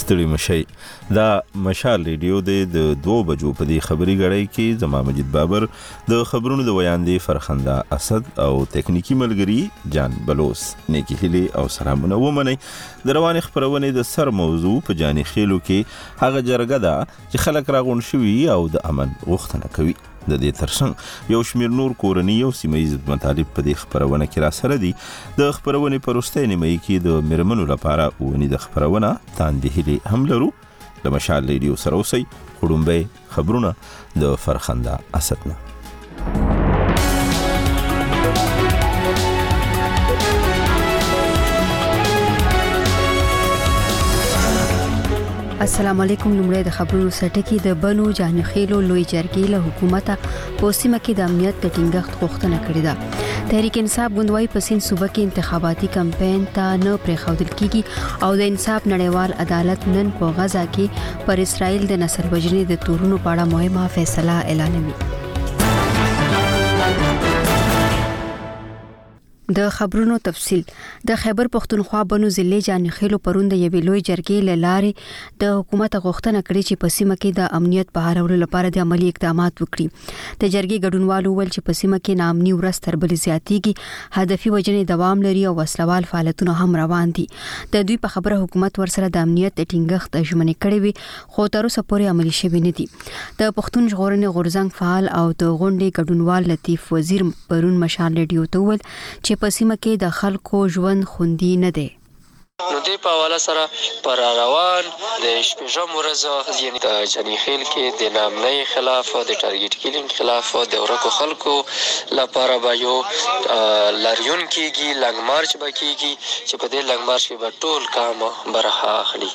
ستړي مشي. دا مشال ریډیو د 2 بجو په دې خبري غړی کې زما مجید بابر د خبرونو د ویاندې فرخنده اسد او تکنیکی ملګری جان بلوس نیکی هلی او سلامونه ومني. د روان خبرونه د سر موضوع په جاني خېلو کې هغه جرګه ده چې خلک راغون شوي او د امن غوښتنه کوي. د دې ترڅنګ یو شمیر نور کورنی او سیمایي مطالب په دې خبرونه کې را سره دي. د خبرونه پروسته نیمه کې د مرمنو لپاره ونی د خبرونه تاندې هلي هم لرو. د مشال ریډیو سره اوسئ. خړومبه خبرونه د فرخنده اسد نه. السلام علیکم. لومړی د خبرونو سرټکی د بنو جاني خېلو لوی جرګې له حکومت په سیمه کې د امنیت د ټینګښت غوښتنه کړې ده. تحریک انصاف ګوندوای په سین صوبه کې انتخاباتي کمپاین ته نه پرېښودل کیږي او د انصاف نړیوال عدالت نن په غزا کې پر اسرائیل د نسل وژنې د تورونو په اړه مهمه فیصله اعلانوي. د خبرونو تفصیل. د خیبر پختونخوا بنو ضلع جاني خېلو پرون د یوې لوی جرګې له لارې د حکومت غوښتنه کړې چې په سیمه کې د امنیت بحالولو لپاره د عملی اقدامات وکړي. د جرګې ګډونوالو ویل چې په سیمه کې ناامني ورځ تر بلې زیاتېږي، هدفي وژنې دوام لري او وسلوال فعالیتونه هم روان دي. د دوی په خبره حکومت ورسره د امنیت د ټینګښت ژمنې کړې وي خو تر اوسه پورې عملي شوی نه دي. د پښتون ژغورنې غورځنګ فعال او د غونډې ګډونوال لطیف وزیر پرون مشال ریډیو ته ویل چې په سیمه کې د خلکو ژوند خوندي نه دی. نو دې په حواله سره پر روان د شپږم ورځ یعنی د جاني خېل کې د نامنۍ خلاف او د ټارګټ کیلینګ خلاف د ورکو خلکو لپاره به یو لاریون کېږي، لنګ مارچ به کېږي چې په دې لنګ مارچ کې به ټول کام برخه اخلي.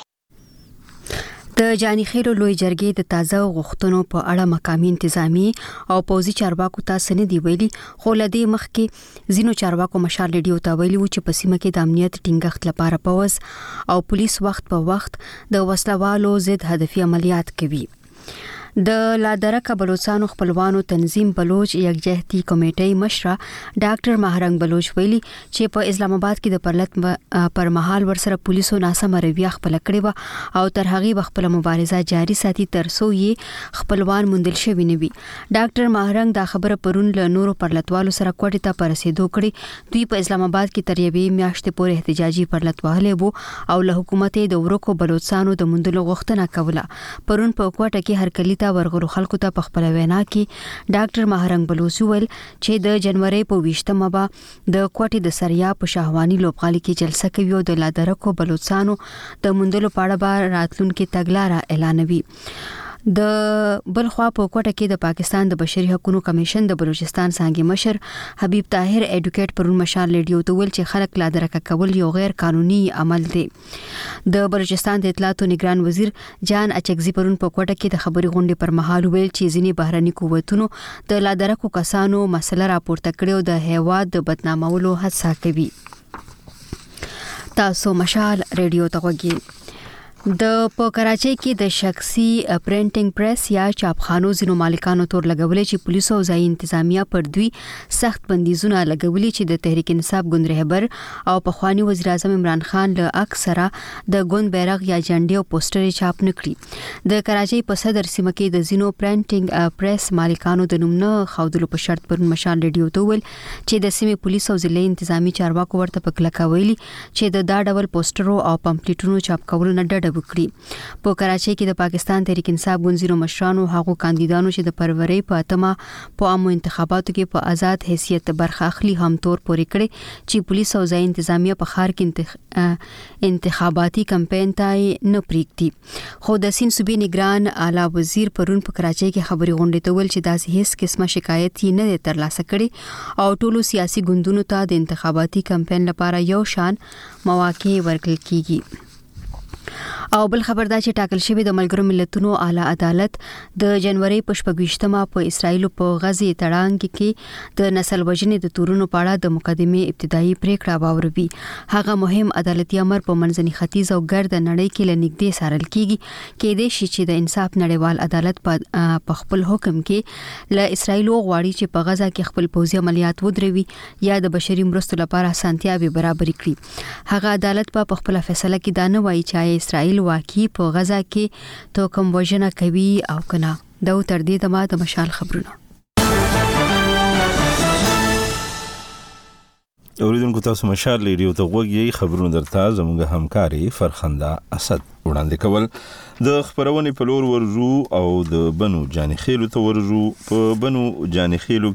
د جاني خېلو لوی جرګې د تازه غوښتنو په اړه مقامي انتظامی او پوځي چارواکو ته سند دی ویلي، خو لدې مخکې ځینو چارواکو مشال ریډیو ته ویلي و چې په سیمه کې د امنیت ټینګښت لپاره پوځ او پولیس وخت په وخت د وسلوالو ضد هدفي عملیات کوي. د لادرکه بلوچستانو خپلوانو تنظیم بلوچ یکجهتي کمیټې مشره ډاکټر ماهرنګ بلوچ ویلي چې په اسلام آباد کې د پرلط پر مهال ورسره پولیسو ناسمه رویه خپل کړې و او تر هغه خپل مبارزه جاري ساتي تر څو یې خپلوان موندل شوی نه وي. ډاکټر ماهرنګ دا خبره پرون له نورو پرلطوالو سره کوټې ته پرسېدو کړي. دوی په اسلام آباد کې تر یوې میاشتې پورې احتجاجي پرلط وهلې وو او له حکومت د ورکو بلوچستانو د موندلو غوښتنه کوله. پرون په کوټه کې هرکلی ورغلو خلکو ته په خپل وینا کې ډاکټر ماهرنګ بلوچ ویل چې د جنوري په 20مه به د کوټې د سریا په شاهوانی لوبغالي کې جلسه کوي او د لادرکو بلوچستانو د موندلو په اړه به راتلونکي تګلاره اعلانوي. د بلخوا په کوټه کې د پاکستان د بشري حقوقو کمیشن د بلوچستان څنګه مشر حبیب طاهر ایډوکیټ پرون مشال ریډیو ته ویل چې خلک لادرکه کول یو غیر قانوني عمل دی. د بلوچستان د اطلاعات او نگران وزیر جان اچکزي پرون په کوټه کې د خبري غونډې پر مهال ویل چې ځینې بهرني قوتونو د لادرکو کسانو مسله راپورته کړې او د هیواد د بدنامولو هڅه کوي. تاسو مشال ریډیو ته وګورئ. د په کراچۍ کې د شخصي پرینټینګ پریس یا چاپخانو ځینو مالکانو تور لګولې چې پولیسو او ځایي انتظامیه پر دوی سخت بندیزونه لګولې چې د تحریک انصاف ګوند رهبر او پخوانی وزیر اعظم عمران خان له اکثره د ګوند بیرغ یا جنډې او پوسټر چاپ نکړي. د کراچۍ په صدر سیمه کې د ځینو پرینټینګ پریس مالکانو د نوم نه خودلو په شرط پر مشال ریډیو ته ویل چې د سیمې پولیس او ضلعي انتظامی چارواکو ورته په کلکه ویلي چې د دا ډول پوسټرو او پمفلیټونو چاپ کولو نه ډډه وکړي. په کراچۍ کې د پاکستان تحریک انصاف ګوند ځینو مشرانو هغو کاندیدانو چې د فروری په 8مه په عامو انتخاباتو کې په آزاد حیثیت برخه اخلي هم تور پورې کړي چې پولیس او ځای انتظامیه په ښار کې انتخاباتي کمپاین ته نه پریږدي. خو د سین صوبې نگران اعلی وزیر پرون په کراچۍ کې خبري غونډې ته ویل چې داسې هیڅ قسمه شکایت یې نه ترلاسه کړي او ټولو سیاسي ګوندونو ته د انتخاباتي کمپاین لپاره یو شان مواقع ورکړل کیږي. او بل خبر دا چې ټاکل شوی د ملګرو ملتونو اعلی عدالت د جنوري په 28مه په اسرائیل په غزي تړانګ کې د نسل وژنې د تورونو په اړه د مقدمې ابتدایي پریکړه باوروي. هغه مهم عدالتي امر په منځني ختیځ او ګرد نړۍ کې لنګدې سارل کیږي کېدې شي چې د انصاف نړیوال عدالت په خپل حکم کې له اسرائیل غواړي چې په غزا کې خپل پوځي عملیات ودروي یا د بشري مرستو لپاره اسانتیاوي برابر کړي. هغه عدالت په خپل فیصله کې دا نه وایي چې اسرائیل اسرائیل واقعي په غزا کې توکم وژنه کوي او کنه. دا تر دې دمه د مشال خبرونه. اوریدونکو تاسو مشال ریډیو ته غوږی خبرونه درته زموږ همکاري فرخنده اسد وړاندې کول. د خبرونې په لور ورجو او د بنو جاني خېلو ته ورجو. په بنو جاني خېلو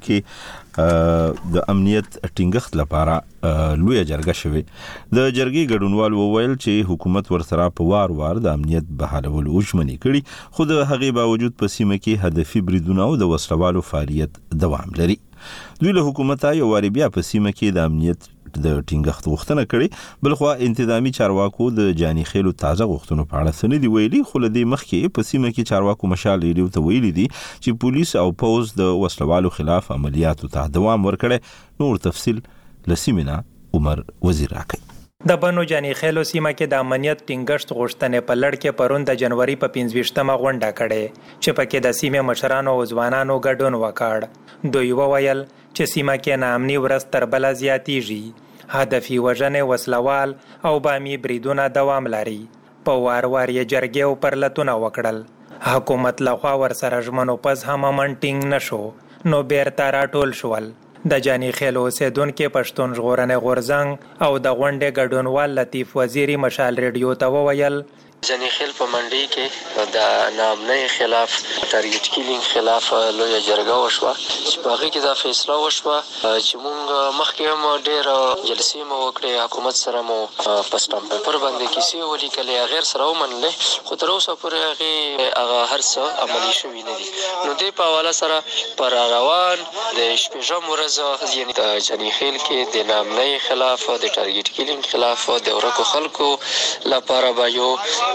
کې د امنیت ټینګښت لپاره لوی جرګه شوه. د جرګې ګډونوال وویل چې حکومت ورسره په وار د امنیت بحالولو ژمنې کړي، خو د هغې باوجود په سیمه کې هدفي بریدونه او د وسلوالو فعالیت دوام لري. دوی له حکومت یو واری بیا په سیمه کې د امنیت د ټینګښت غوښتنه کړې، بلخوا انتظامی چارواکو د جاني خېلو تازه غوښتنو په اړه څه نه دي ویلي، خو له دې مخکې په سیمه کې چارواکو مشال ریډیو ته ویلي دي چې پولیس او پوز د وسلوالو خلاف عملیاتو ته دوام ورکړي. نور تفصیل له سیمه عمر وزیر راکړي. د بنو جاني خېلو سیمه کې د امنیت ټینګښت غوښتنې په لړ کې پرون د جنوري په 25مه غونډه کړې چې پکې د سیمې مشرانو او ځوانانو ګډون وکړ. دوی وویل چې سیمه کې ناامني ورځ تر بله زیاتیږي، هدفي وژنې، وسلوال او بامي بریدونه دوام لري. په وار یې جرګې او پرلتونه وکړل. حکومت لخوا ورسره ژمنو پس هم امن ټینګ نشو، نو بیرته راټول شول. د جاني خېلو اوسیدونکي پښتون ژغورنې غورځنګ او د غونډې ګډونوال لطیف وزیری مشال ریډیو ته وویل جاني خېل په منډي کې د نامنۍ خلاف ټارګټ کیلینګ خلاف لویه جرګه وشوه چې په هغې کې دا فیصله وشوه چې موږ مخکې هم ډېر جلسې مو وکړې، حکومت سره مو په سټامپ پیپر باندې کیسې ولیکلې، هغې سره ومنلې، خو تر اوسه پورې هغې هر څه عملي شوي نه دي. نو دې په حواله سره په راروان د شپږم ورځ یعنې د جاني خېل کې د نامنۍ خلاف د ټارګټ کیلینګ خلاف د ورکو خلکو لپاره به یو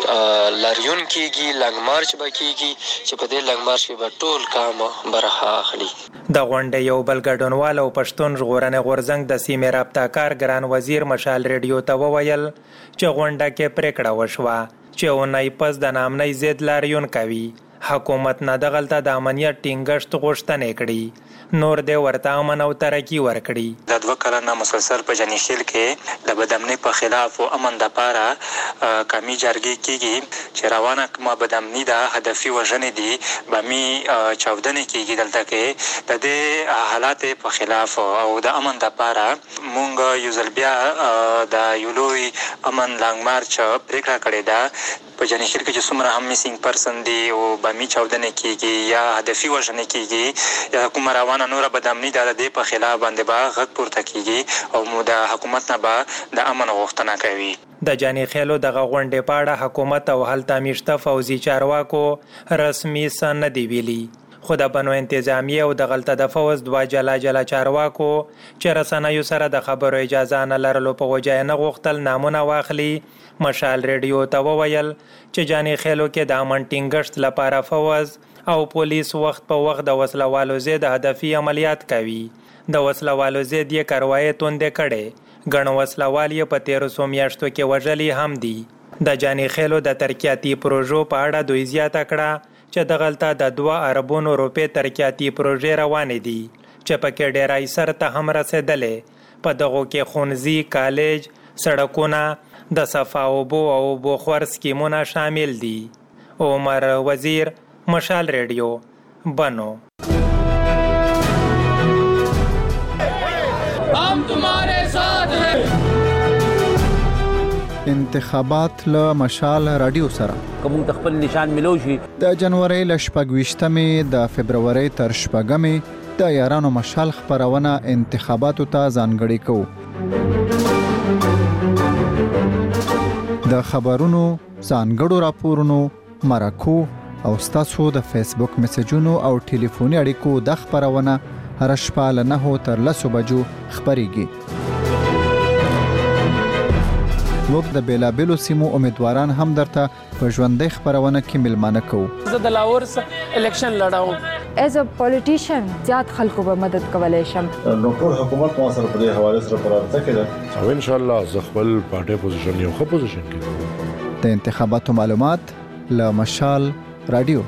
لاریون کیږي، لنګ مارچ به کیږي چې په دې لنګ مارچ کې به ټول کام برخه اخلي. د غونډې یو بل ګډونوال او پښتون ژغورنې غورځنګ د سیمې رابطه کار ګران وزیر مشال ریډیو ته وویل چې غونډه کې پریکړه وشوه چې اونۍ پس د نامنۍ ضد لاریون کوي. حکومت نه دغلته د امنیت ټینګښت غوښتنې کړي، نور دې ورته امن او ترقي ورکړي. د 2 کلنه مسلسل په جاني خېل کې د بدامنۍ په خلاف او امن دپاره قومي جرګې کېږي چې روانه کومه بدامنۍ ده، هدفي وژنې دي، بامي چاودنې کېږي. دلته کې د دې حالات په خلاف او د امن دپاره مونږ یو ځل بیا د یو لوی امن لانګ مارچ پرېکړه کړې ده. په جاني خېل کې چې څومره هم میسینګ پرسن دي او بامي چاودنې کېږي یا هدفي وژنې کېږي یا کومه روانه نوره بدامنۍ ده، د دې په خلاف باندې به غږ پورته کېږي او د حکومت نه به د امن غوښتنه کوي. د جاني خېلو دغه غونډې په اړه حکومت او هلته میشته پوځي چارواکو رسمي څه نه دي ویلي، خو د بنو انتظامیه او د غلطه د فوز 2 جلا چارواکو چې رسنیو سره د خبرو اجازه نه لرلو په وجه نه غوښتل نامونه واخلي. مشال ریډیو ته وویل چې جاني خېلو کې د امن ټینګښت لپاره فوز او پولیس وخت په وخت د وسلوالو ضد هدفي عملیات کوي. د وسلوالو ضد یې کاروایي توندې کړې، ګڼ وسلوال یې په 1300 میاشتو کې وژلي هم دي. د جاني خېلو د ترقیاتي پروژو په اړه دوی زیاته کړه چې دغلته د 2 اربونو روپۍ ترقیاتي پروژې روانې دي چې پکې ډېری سر ته هم رسېدلې. په دغو کې ښوونځي، کالج، سړکونه، د صفا اوبو او اوبو خور سکیمونه شامل دي. عمر وزیر، مشال ریډیو، بنو. हम तुम्हारे साथ हैं. انتخابات له مشال رادیو سره کوم خپل نشان ملو شي د جنوري ل 28مې د فبرवरी تر 8مې د یارانو مشال خبرونه انتخاباتو ته ځانګړي کوو. د خبرونو، ځانګړو راپورونو، مرکو او ستاسو د فیسبوک میسجونو او ټلیفوني اړیکو د خبرونه هر شپه له 9 تر 10 بجو خبريږي. موږ د بیلابیلو سیمو امیدواران هم درته په ژوندۍ خبرونه کې ملمانه کوو. زه د لاهور الیکشن لړاوم. as a politician زیات خلکو به مدد کولای شم. نو ټول حکومت مو سره په دې حواله سره پرارته کړه او ان شاء الله زه خپل پارټي پوزیشن یو خو پوزیشن کې د انتخاباتو معلومات له مشال رادیو.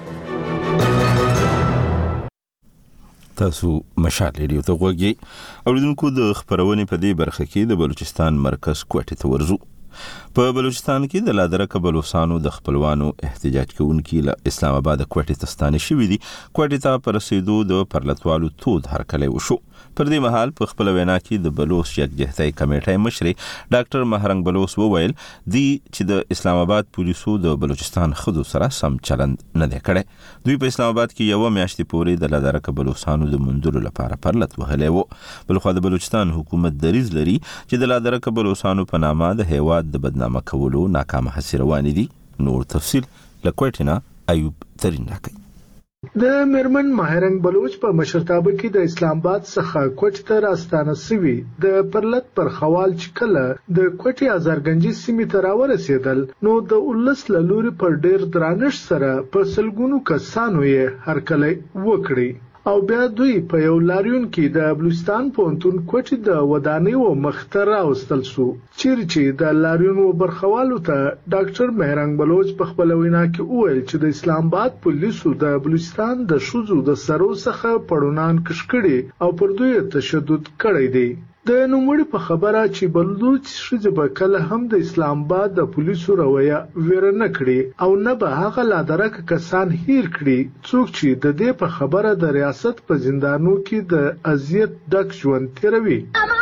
تاسو مشال ریډیو ته غوږی. اوریدونکو د خبرونه په دې برخه کې د بلوچستان مرکز کوټې ته ورزو. په بلوچستان کې د لادرکه بلوچستانو د خپلوانو احتجاج کوونکي له اسلام آباد کوټې ته ستانه شوي دي. کوټې ته پر رسیدو د پرلتوالو تود هرکلی وشو. پر دې مهال په خپل وینا کې د بلوچ یکجهتۍ کمیټې مشر ډاکټر مهرنګ بلوچ وویل دی چې د اسلام آباد پولیسو د بلوچستان خدو سره سم چلند نه دی کړی. دوی په اسلام آباد کې یو میاشتې پورې د لادرکه بلوچستانو د مندلو لپاره پرلت وهلی وو. بلخوا د بلوچستان حکومت دریځ لري چې د لادرکه بلوچستانو په نامه د هیواد د بدنامه کولو ناکامه هڅې روانې دي. نور تفصیل له کوټې نه ایوب ترین راکوي. د میرمن مهرنګ بلوچ په مشرتابه کې د اسلام آباد څخه کوټې ته راستانه سوي د پرلت پر خوال چې کله د کوټې ازارګنجي سیمې ته راورسېدل نو د ولس له لوري پر ډېر درانش سره په سلګونو کسانو یې هرکلی وکړي او بیا دوی په یو لاریون کې د بلوچستان پوهنتون کوټې د ودانۍ و مختر راوستل سو. چیرې چې د لاریون و برخوالو ته ډاکټر مهرنګ بلوچ په خپل وینا کې وویل چې د اسلام آباد پولیسو د بلوچستان د ښځو د سرو څخه پړونان کش کړي او پر دوی تشدد کړی دی. د نوموړي په خبره چې بلوچ ښځې به کله هم د اسلام آباد د پولیسو رویه ویره نه کړي او نه به هغه لادرکه کسان هیر کړي څوک چې د دې په خبره د ریاست په زندانو کې د اذیت ډک ژوند تیروي.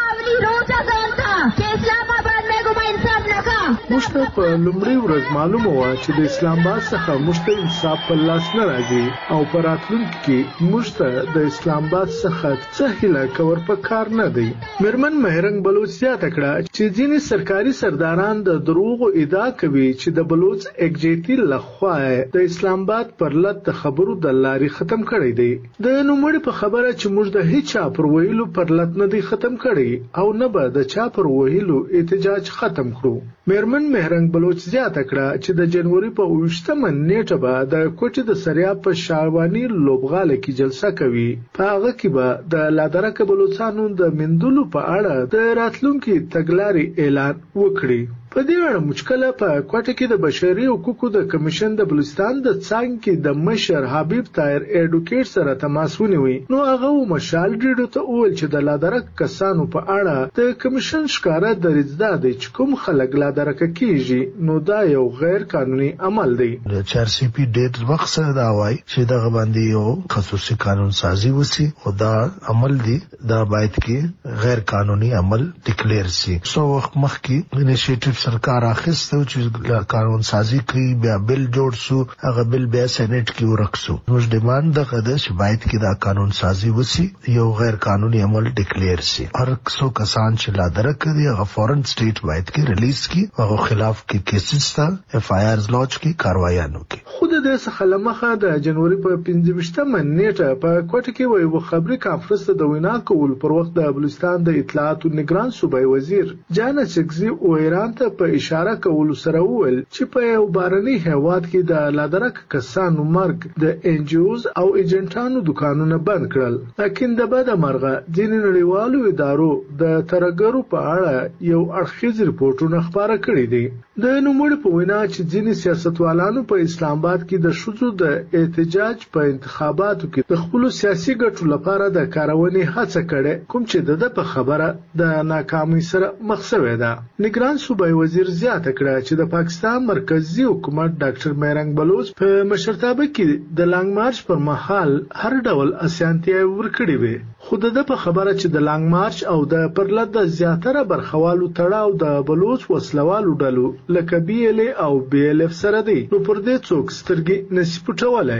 موږ ته په لومړۍ ورځ معلومه وه چې د اسلام آباد څخه موږ ته انصاف په لاس نه راځي او په راتلونکي کې موږ ته د اسلام آباد څخه څه هیله کول پکار نه دی. میرمن مهرنګ بلوچ زیاته کړه چې ځینې سرکاري سرداران د دروغو ادعا کوي چې د بلوچ یکجهتۍ لخوا د اسلام آباد پرلت د خبرو د لارې ختم کړی دی. د نوموړي په خبره چې موږ د هیڅ چا پر ویلو پرلت نه دی ختم کړی او نه به د چا پر ویلو احتجاج ختم کړو. میرمن مهرنګ بلوچ زیاته کړه چې د جنوري په 28مه نیټه به د کوټې د سریاب په شاوانی لوبغاله کې جلسه کوي. په هغه کې به د لادرکه بلوچستانو د مندلو په اړه د راتلونکي تګلارې اعلان وکړي. په دې اړه مشکله په کوټه کې د بشري حقوقو د کمیشن د بلوچستان د څانګې د مشر حبیب طاهر ایډوکیټ سره تماس ونیوي. نو هغه مشال ډیډو ته وویل چې د لادرک کسانو په اړه د کمیشن ښکاره دریځ دا دی چې کوم خلک لادرکه کیږي نو دا یو غیر قانوني عمل دی. چار سی پی ډېر وخت سره دا وایي چې دغه باندې یو خصوصي قانون سازي وسی او دا عمل دی دا باید کې غیر قانوني عمل ډیکلیئر شي. سو وخت مخکې انیشیټیو سرکار اخیستو چې قانون سازي کوي بیا بل جوړ سو هغه بل بیا سېنات کې ورکسو. نو ډیماند دغه د شبایت کې دا قانون سازي وسی یو غیر قانوني عمل ډیکلیئر شي. هر څو کسان چې لادرک کوي هغه فورن سټیټ باید کې ریلیز کی هغه خلاف کې کیسز تا اف آی آرز لانچ کی کاروایانو کې. خود د څخه لمخه د جنوري په 15مه نیټه په کوټه کې یو خبري کانفرنس د وینا کول پر وخت د بلوچستان د اطلاعات او نگران صوبای وزیر جانا چکزي او ایران ته په اشاره کول سره وویل چې په یو بارني هیواد کې د لادرک کسانو مرګ د ان جی اوز او ایجنټانو دکانونه بند کړل. لکه د بده مرغه ځینې نړیوالو ادارو د ترګرو په اړه یو اړخیز ریپورتونه خبره کړي دي. د نوموړي په وینا چې ځینې سیاستوالانو په اسلام آباد کې د ښځو د احتجاج په انتخاباتو کې د خپل سیاسي ګټو لپاره د کارونې هڅه کړې کوم چې د په خبره د ناکامۍ سره مخ شوې ده. نگران صوبای وزیر زیاته کړه چې د پاکستان مرکزی حکومت ډاکټر مهرنګ بلوچ په مشرتابه کې د لانګ مارچ پر مهال هر ډول اسانتیا ورکړي وي. خو د په خبره چې د لانګ مارچ او د پرلت د زیاتره برخوالو تړاو د بلوچ وسلوالو ډلو لکه بی ال او بی ال اف سره دی نو پر دې څوک سترګې نشي پټولای.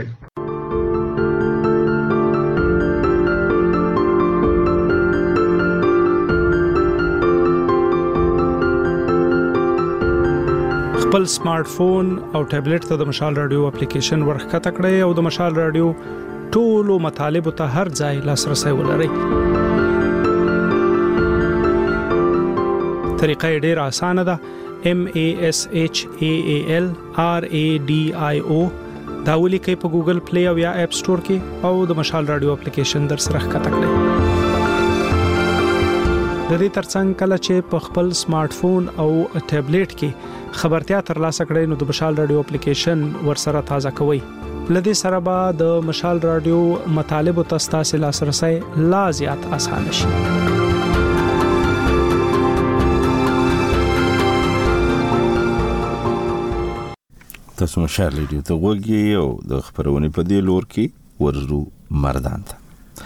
خپل سمارټ فون او ټابلیټ ته د مشال رادیو اپلیکیشن ورخکته کړئ او د مشال رادیو ټولو مطالب ته هر ځای لاسرسي ولرئ. طریقه ډېر اسانه ده. MASHAAL RADIO دا ولیکئ په ګوګل پلی او یا اپ سٹور کې او د مشال رادیو اپلیکیشن در سره ښکته کړئ. د دې ترڅنګ کله چې په خپل سمارټ فون او ټابلیټ کې خبرتیا ترلاسه کړئ نو د مشال رادیو اپلیکیشن ورسره تازه کوئ. لدې سره به د مشال رادیو مطالب او تاسو لاسرسي لا زیات آسان شي. تاسو مشال ریډیو ته وګورئ او د خبرونې په دې لور کې ورزو مردان ته.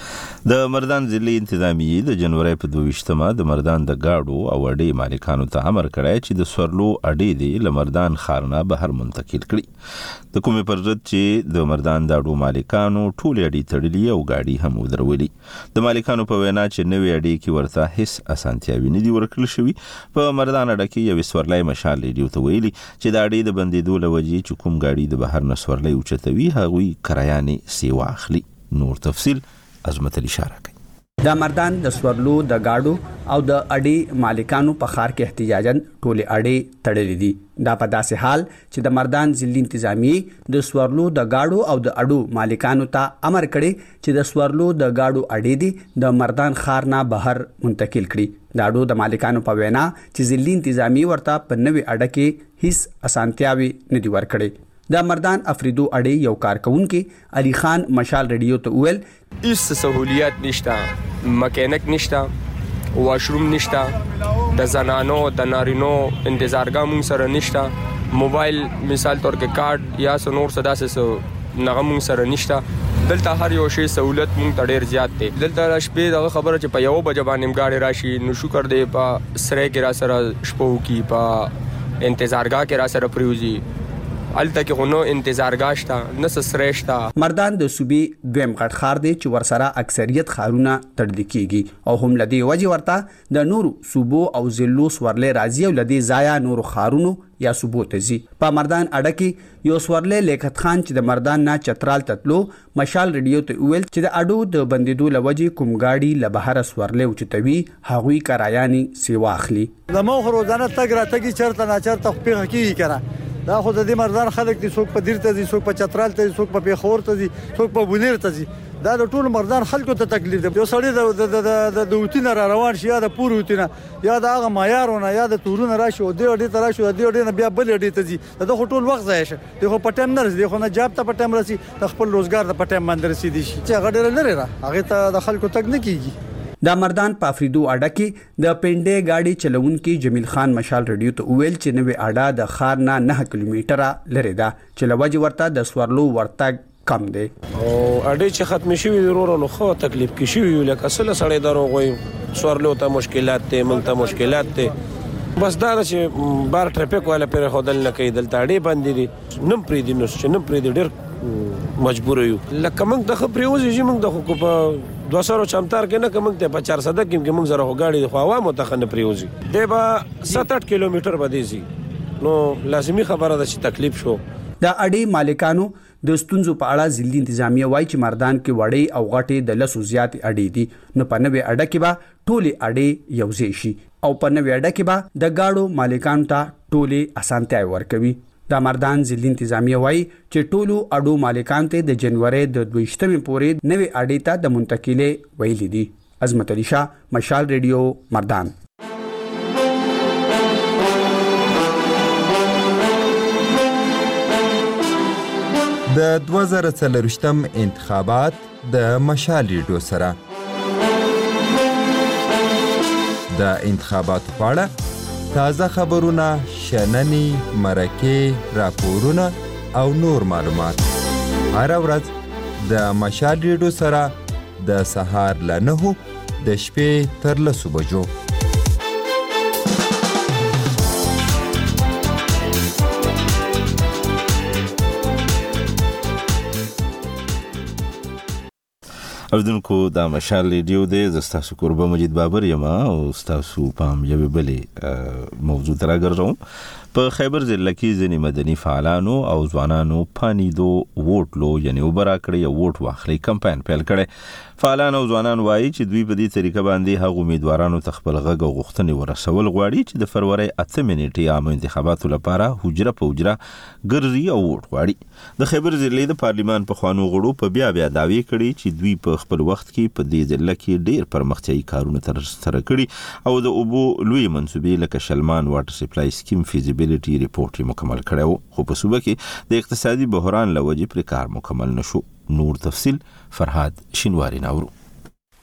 د مردان ضلع انتظامیه د جنوري په 22مه د مردان د گاډو او اډې مالکانو ته امر کړی چې د سورلو اډې د لمردان خارنه بهر منتقل کړي. د کومې پر ضد چې د مردان د اډو مالکانو ټول اډې تړلي او گاډي هم ودرولي. د مالکانو په وینا چې نوې اډې کې ورته هیڅ اسانتیاوي نه دي ورکړل شوي. په مردان اډه کې یو سورلای مشال ریډیو ته ویلي چې د اډې د بندیدو لوجې چې کوم گاډي د بهر نه سورلای اوچتوي هغوی کرایانې سیوا اخلي. نور تفصیل عظمت الاشاره کوي. د مردان د سورلو د گاډو او د اډې مالکانو په خار کې احتجاجاً ټول اډې تړلې دي. دا په داسې حال چې د مردان ضلع انتظامیه د سورلو د گاډو او د اډو مالکانو ته امر کړی چې د سورلو د گاډو اډې دي د مردان خار نه بهر منتقل کړي. د اډو د مالکانو په وینا چې ضلع انتظامیه ورته په نوې اډه کې هیڅ اسانتیاوي نه دي ورکړي. د مردان افریدو اډې یو کارکونکي علي خان مشال ریډیو ته ویل هیڅ سہولیات نشته، مکانیک نشته، واشروم نشته، د زنانو د نارینو انتظارګاه مونږ سره نشته، موبایل مثال تور کې کارت یا سنور صداسه سو نغه مونږ سره نشته. دلته هر یو شی سہولت مونږ ته ډیر زیات دی. دلته شپې دغه خبره چې په یو بجې باندې مګاړي راشي نو شکر دی په سره کې را سره شپو کې په انتظارګاه کې را سره پریوزي. الته کې غونو انتظارګاه شته نس سرهشتا. مردان د صوبې دویم غټ خار دی چې ورسره اکثریت خارونه تړل کیږي او هم لدی وجه ورته د نورو صوبو او ضلعو سورلې راځي او لدی ضایع نورو خارونو یا صوبو ته ځي. په مردان اډه کې یو سورلې لیکت خان چې د مردان نه چترال تتلو مشال ریډیو ته ویل چې د اډو د بندیدو لوجې کوم گاډي له بهر سورلې اوچتوي هغوی کرایاني سیوا اخلي. د مو روزانه تګ را تګي چرته نه چرته پیغه کیږي کرا. دا خو د دې مردان خلک دي، څوک په دیر ته دي، څوک په چترال ته دي، څوک په پیښور ته دي، څوک په بونیر ته دي. دا د ټول مردان خلکو ته تکلیف دی. یو سړی د اوتینه را روان شي یا د پور اوتینه یا د هغه معیارونه یا د تورونه راشي او د اډې ته راشي او د اډې نه بیا بل اډې ته ځي. دا خو ټول وخت ضایع شي. دی خو په ټایم نه رسي، خو نه جاب ته په ټایم رسي، د خپل روزګار ته په ټایم باندې رسیدي شي چې هغه ډېر لري را هغه ته د خلکو تک نه کیږي. د مردان په افریدو اډه کې د پنډې گاډي چلونکي جمیل خان مشال ریډیو ته ویل چې نوې اډه د خار نه 9 کیلومتره لري ده چې لوجه ورته د سورلو ورتګ کم دی. او اډه چې ختم شي ورور نو خو تکلیف کې شي لکه سله سړی دروغ وي سورلو ته مشکلات ته مونږ ته مشکلات ته بس دا چې بار ټریفیک والا پر خودل نه کوي دلته اډه باندې دي نم پری دي نو چې نم پری دي ډېر مجبور یو لکه مونږ د خبرېوځي چې مونږ د خو په 200 چمتار کې نه کوم ته په 400 کې مونږ زره غاړي خو عوامو ته خنه پریوزي دی با 7-8 کیلومتر باندې سي نو لازمي خبره ده چې تکلیف شو. د اډې مالکانو د ستونزو په اړه ضلع انتظامیه وایي چې مردان کې وړې او غټې د لسو زیات اډې دي نو په نوې اډه کې به ټولې اډې یوځای شي او په نوې اډه کې به د گاډو مالکانو ته ټولې اسانتیاوې ورکوي. د مردان ضلع انتظامیه وایي چې ټولو اډو مالکان ته د جنوري د 22مې پورې نوې اډې ته د منتقلې ویلي دي. عظمت علي شاه مشال ریډیو مردان. د 2024م انتخابات د مشال ریډیو سره د انتخاباتو په اړه تازه خبرونه، شننې، مرکې، راپورونه او نور معلومات هر ورځ د مشال ریډیو سره د سهار له 9 د شپې تر 10 بجو. اوردونکو دا مشال ریډیو دی. زه ستاسو کوربه مجید بابر یم او ستاسو پام یوې بلې موضوع ته راګرځوم. په خیبر ضلع کې ځینې مدني فعالانو او ځوانانو پانیدو ووټلو یعنی وبرا کړی او ووټ واخلي کمپاین پیل کړی. فعالان او ځوانان وایي چې دوی په دې طریقه باندې هغو امیدوارانو ته خپل غږ او غوښتنې ورسول غواړي چې د فروری 8 نیټې عامه انتخاباتو لپاره حجره په حجره ګرځي او ووټ غواړي. د خیبر ضلع د پارلیمان پخوانو غړو په بیا دعوی کړي چې دوی په خپل وخت کې په دې ضلع کې ډېر پرمختیایي کارونه ترسره کړي او د اوبو لوی منصوبې لکه شلمان واټر سپلای سکیم فیزیبیلیټي ریپورټ مکمل کړو خو په صوبه کې د اقتصادي بحران له وجې پر کار مکمل نشو. نور تفصیل فرهاد شینواری ناورو.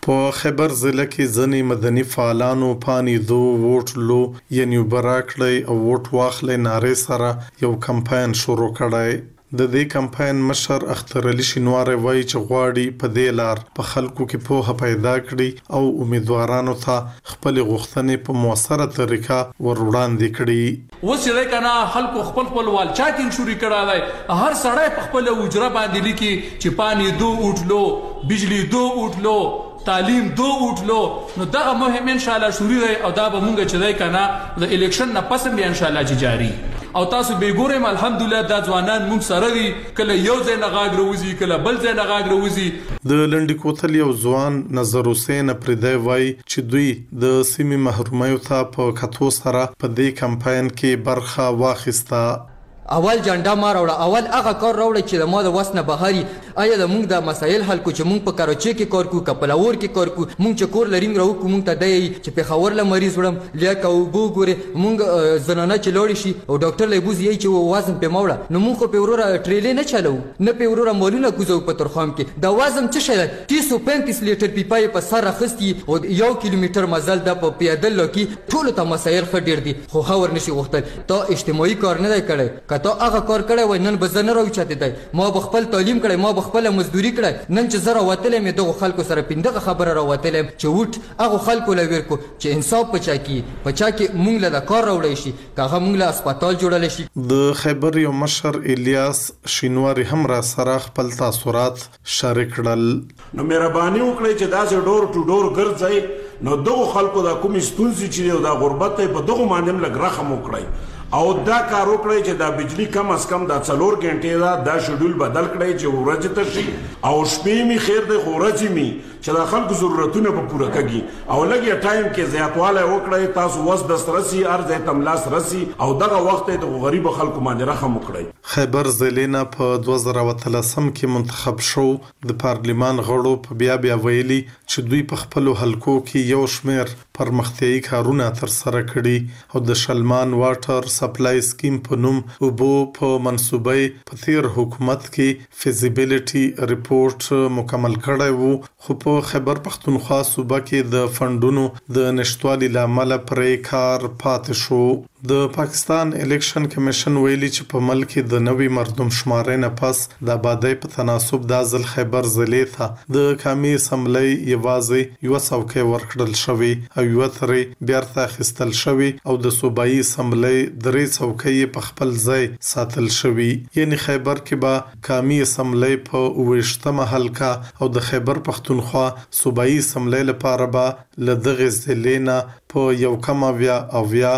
په خیبر ضلع کې ځنې مدني فعالانو پانی دو ووټ لو یعنی براکړی او ووټ واخلې ناره سره یو کمپاین شروع کړی. د دې کمپاین مشر اختر علي شینواری وایي چې غواړي په دې لار په خلکو کې پوهه پیدا کړي او امیدوارانو ته خپل غوښتنې په موثره طریقه ور وړاندې کړي. اوس چې کنا خلکو خپل وال چاکینګ شروع کړه دی، هر سړی په خپل وجره باندې لیکي چې پانی دو وټلو، بجلی دو وټلو، تعلیم دو وټلو. نو دغه مهم ان شاء الله شروع دی او دا به مونږ چې دی کنا د الیکشن نه پس هم ان شاء الله چې جاری او تاسو به ګورئ الحمدلله دا ځوانان مونږ سره دي، کله یو ځای نه غاګ روزي، کله بل ځای نه غاګ روزي. د لنډی کوتل یو ځوان نظر حسین پردی وای چې دوی د سیمې محرومیو ته په کتو سره په دې کمپاین کې برخه واخیسته. اول جنډا ما راوړه، اول هغه کار راوړه چې د ما د وس نه بهاري. آیا د مونږ د مسایل حل کو چې مونږ په کراچۍ کې کار کو، کپلاور کې کار کو، مونږ چې کور لریم راو کو، مونږ ته دی چې په خور له مریض وړم لیا کو بو ګوره مونږ زنانه چې لوړ شي او ډاکټر له بوزي چې وزن په موړه نو مونږ په ورور ټریلې نه چلو، نه په ورور مولونه کوزو په ترخام کې د وزن څه شي 335 لیټر پیپای په سر راخستي او 1 کیلومتر مزل د په پیادل کې ټول ته مسایل خډیر دي خو خور نشي وختل ته اجتماعي کار نه دی کړی. ته هغه کار کړی وای نن به زه نه راوچاتې دی، ما به خپل تعلیم کړی، ما به خپله مزدوري کړی. نن چې زه راوتلی مې دغو خلکو سره پنځغه خبره راوتلی چې وټ هغو خلکو له ویر کو چې انصاف په چا کې په چا کې مونږ له دا کار راوړی شي که هغه مونږ له اسپتال جوړلی شي. د خیبر یو مشر الیاس شینواری هم را سره خپل تاثرات شریک کړل. نو مهرباني وکړئ چې داسې ډور ټو ډور ګرځئ، نو دغو خلکو دا کومې ستونزې چې دی او دا غربت دی په دغو باندې هم لږ رحم وکړئ او دا کار وکړئ چې دا بجلی کم از کم دا 4 غنټې دا شیډول بدل کړئ چې ورځ ته شي او شپې می خیر دی خو ورځ می چې دا خلکو ضرورتونه په پوره کړي او لږه ټایم کې زیاتواله وکړئ. تاسو وس د سرسي ارزه تملاس رسی او دغه وخت د غریب خلکو باندې رحم وکړئ. خیبر ضلع په 2013 کې منتخب شو د پارلیمان غړو په بیا ویلي چې دوی په خپل حلقو کې یو شمیر پرمختیایي کارونه تر سره کړي او د شلمان واټر سپلای سکیم په نوم اوبو په منصوبې په تیر حکومت کې فیزیبিলিټي ریپورت مکمل کړی وو خو په خیبر پختونخوا صوبه کې د فندونو د نشټوالي لامل پرې کار پاتې شو. د پاکستان الیکشن کمیشن ویلي چې په ملک کې د نوې مردم شمارې نه پس د آبادی په تناسب د ځل خیبر ضلع ته د قومي اسمبلی یوازې یو څوکۍ ورکړل شوی او یو ترې بیرته اخیستل شوی او د صوبایي اسمبلی 3 څوکۍ په خپل ځای ساتل شوی. یعنی خیبر کې به قومي اسمبلی په 28مه حلقه او د خیبر پختونخوا صوبایي اسمبلی لپاره به لدغه ضلع نه په یو کم اویا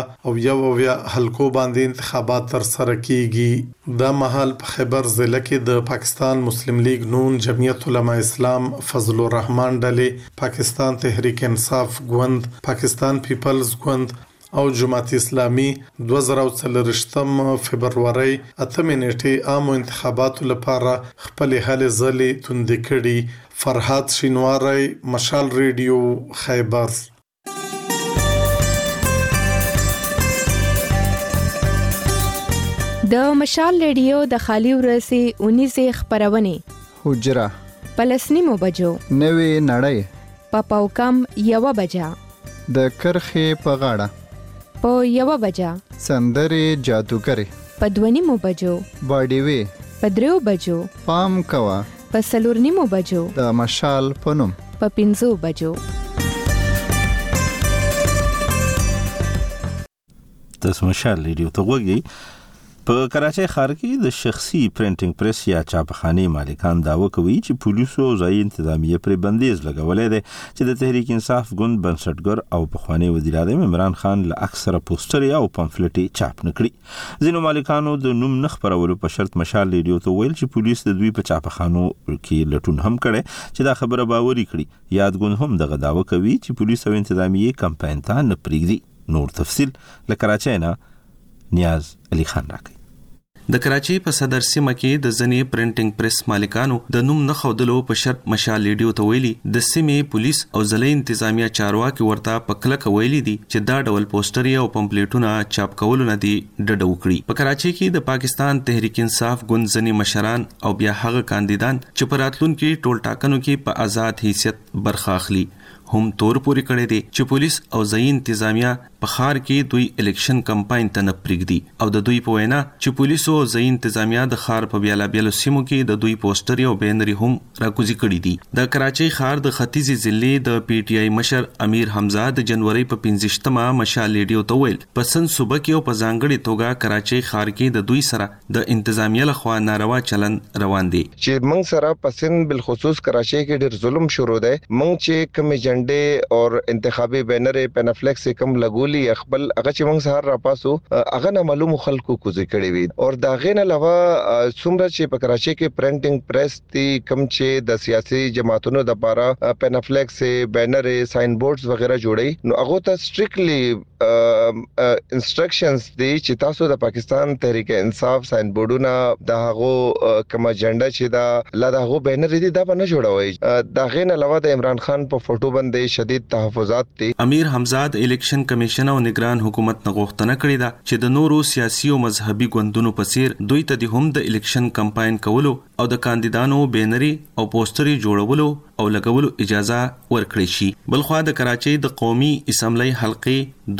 حلقو باندې انتخابات تر سره کیږي. دا مهال په خیبر ضلع کې د پاکستان مسلم لیگ نون، جمعیت علماء اسلام، فضل الرحمن ډلې، پاکستان تحریک انصاف ګوند، پاکستان پیپلز ګوند او جماعت اسلامي 2024 فبرवरी 8 نیټه عام انتخاباتو لپاره خپل هلې ځلې توندې کړي. فرحات شینواری، مشال ریډیو، خیبر. د مشال ریډیو د خالی ورسي 19 خبرونه حجره پلسنیمو بجو نوې نړۍ پاپاو کم 1 بجا د کرخې په غاړه په 1 بجا سندري جادوګری په 2 بجو باډي وی په 3 بجو پام کوا په 4 بجو د مشال پنوم په 5 بجو. تاسو مشال ریډیو ته وګورئ. په کراچۍ ښار کې د شخصي پرنټینګ پریس یا چاپخانه مالکان دعوه کوي چې پولیسو او ځایي انتظامیه پر بندیز لګولې ده چې د تحریک انصاف ګوند بنسټګر او پخوانی وزیر اعظم عمران خان له اکثره پوسټر او پامفلټي چاپ نکړي. ځینو مالکانو د نوم نه خبرولو په شرط مشال ریډیو ته ویل چې پولیس د دوی په چاپخانو کې لټون هم کړي چې دا خبره باوري کړي. یاد ګوند هم دغه دعوه کوي چې پولیس او انتظامیه کمپاین ته نه پریږدي. نور تفصیل له کراچۍ نه نیاز علي خان راکړي. د کراچۍ په صدر سیمه کې د ځنې پرنټینګ پریس مالکانو د نوم نه خودلو په شرط مشال ریډیو ته ویلي د سیمې پولیس او ځلې انتظامیه چارواکي ورته پکله کوي دي چې دا ډول پوسټر او پمفلیټونه چاپ کول نه دي ډډ وکړي. په کراچۍ کې د پاکستان تحریک انصاف ګوند ځنې مشران او بیا هغه کاندیدان چې په راتلونکو ټول ټاکنو کې په آزاد حیثیت برخه اخلي هم تور پوري کړی دی چې پولیس او ځایي انتظامیه په ښار کې دوی الیکشن کمپاین ته نه پرېږدي او د دوی په وینا چې پولیسو او ځایي انتظامیه د ښار په بیلابیلو سیمو کې د دوی پوسټري او بینري هم راکوزي کړي دي. د کراچۍ ښار د ختیځي ضلع د پی ټی آی مشر امیر حمزه د جنوري په 15مه مشال ریډیو ته ویل په سن صوبه کې او په ځانګړي توګه کراچۍ ښار کې د دوی سره د انتظامیه لخوا ناروا چلن روان دي چې موږ سره په سن بالخصوص کراچۍ کې ډېر ظلم شروع دی. موږ چې کوم جنډې او انتخابي بینر پینافلیکس کم لګولي خپل هغه چې موږ سهار را پاسو هغه نه معلوم خلکو کوزي کړی وي او دا غین علاوه څومره چې په کراچۍ کې پرنټینګ پریس دي کم چې د سیاسي جماعتونو د لپاره پینافلیکس بینر ساين بورډز وغیرہ جوړي نو هغه ته سټریکټلی انسټرکشنز دي چې تاسو د پاکستان تحریک انصاف ساين بورډونه د هغه کوم اجنډا چې دا لا دغه بینر دي دا نه جوړوي. دا غین علاوه د عمران خان په فوټو باندې شدید تحفظات دي. امیر حمزه د الیکشن کمیشن او نگران حکومت نه غوښتنه کړې ده چې د نورو سیاسي او مذهبي ګوندونو په څیر دوی ته د هم د الیکشن کمپاین کولو او د کاندیدانو بینري او پوسټري جوړولو او لګولو اجازه ورکړي شي. بلخوا د کراچۍ د قومي اسمبلی حلقې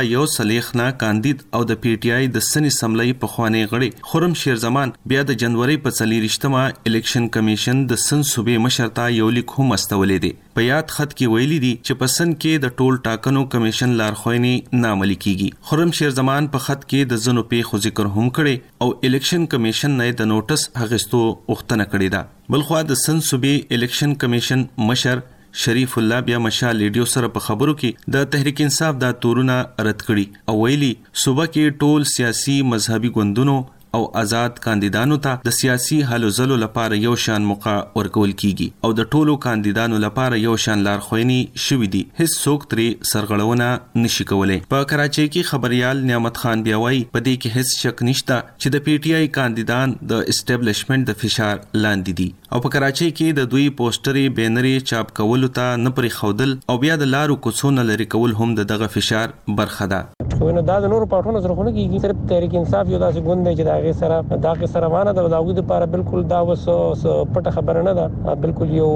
201 نه کاندید او د پی ټی آی د سن اسمبلی په خوانی غړي خرم شیرزمان بیا د جنوري په 24مه الیکشن کمیشن د سن صوبې مشرتا یو لیک هم استولې دي. په یاد خط کې ویلي دي چې په سن کې د ټول ټاکنو کمیشن لارښوونې نه عملي کیږي. خرم شیرزمان په خط کې د زنو پیښو ذکر هم کړي او الیکشن کمیشن نه د نوټس اخیستو غوښتنه کړې ده. بلخوا د سن صوبې الیکشن کمیشن مشر شریف الله بیا مشال ریډیو سره په خبرو کې د تحریک انصاف د تورونه رد کړي او ویلي صوبه کې ټول سیاسي مذهبي ګوندونو او آزاد کاندیدانو ته د سیاسي حل زلو لپاره یو شان موقع ورکول کیږي او د ټولو کاندیدانو لپاره یو شان لارښوونې شوې دي. هیڅ څوک ترې سرغړونه نشي کولای. په کراچۍ کې خبريال نعمت خان بیا وايي په دې کې هیڅ شک نشته چې د پی ټی آی کاندیدان د اسټابلیشمنت د فشار لاندې دي او په کراچۍ کې د دوی پوسټري بینري چاپ کولو ته نه پرې خودل او بیا د لارو کوڅو لري کول هم دغه فشار برخه ده. نو دا د نورو پټونو سره خونه کیږي. صرف تحریک انصاف یو داسې ګوند دی چې دا سره دا قصه روانه ده. دا غوډه لپاره بالکل دا وسو پټه خبره نه ده. بالکل یو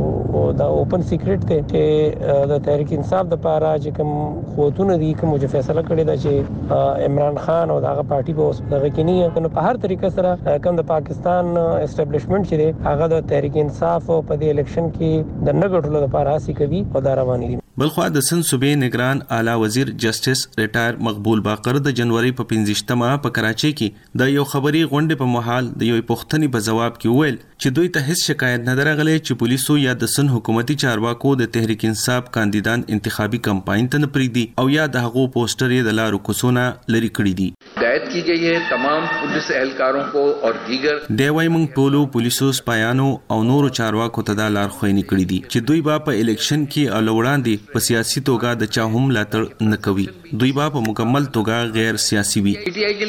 دا اوپن سیکریټ دی چې د تحریک انصاف د لپاره چې کوم خوتونه دي کوم چې فیصله کړی دا چې عمران خان او دغه پارټي به اوس دغه کې نه نو په هر طریقه سره کوم د پاکستان اسټابلیشمنت چې دی هغه د تحریک انصاف په دې الیکشن کې د نګټلو لپاره هڅه کوي او دا رواني دي. بلخوا د سن صوبې نگران اعلی وزیر جسټس ریټایر مقبول باقر د جنوري په 15مه په کراچۍ کې د یو خبري غونډې په محل د یو پوښتنې په جواب کې ویل چې دوی ته هیڅ شکایت نه درغلي چې پولیسو یا د سن حکومتي چارواکو د تحریک انصاف کاندیدان انتخابي کمپاین ته نه پریږدي او یا د هغو پوسټرې د لارو کوڅونه لري کړی دي. ہدایت کی گئی ہے تمام پولیس اہلکاروں کو اور دیگر دیوای مونږ ټولو پولیسو سپایانو او نورو چارواکو ته د لارښوونې کړې دي چې دوی په الیکشن کې الوړاندې په سیاسي توګه د چا هم ملاتړ نه کوي. دوی په مکمل توګه غیر سیاسي وي.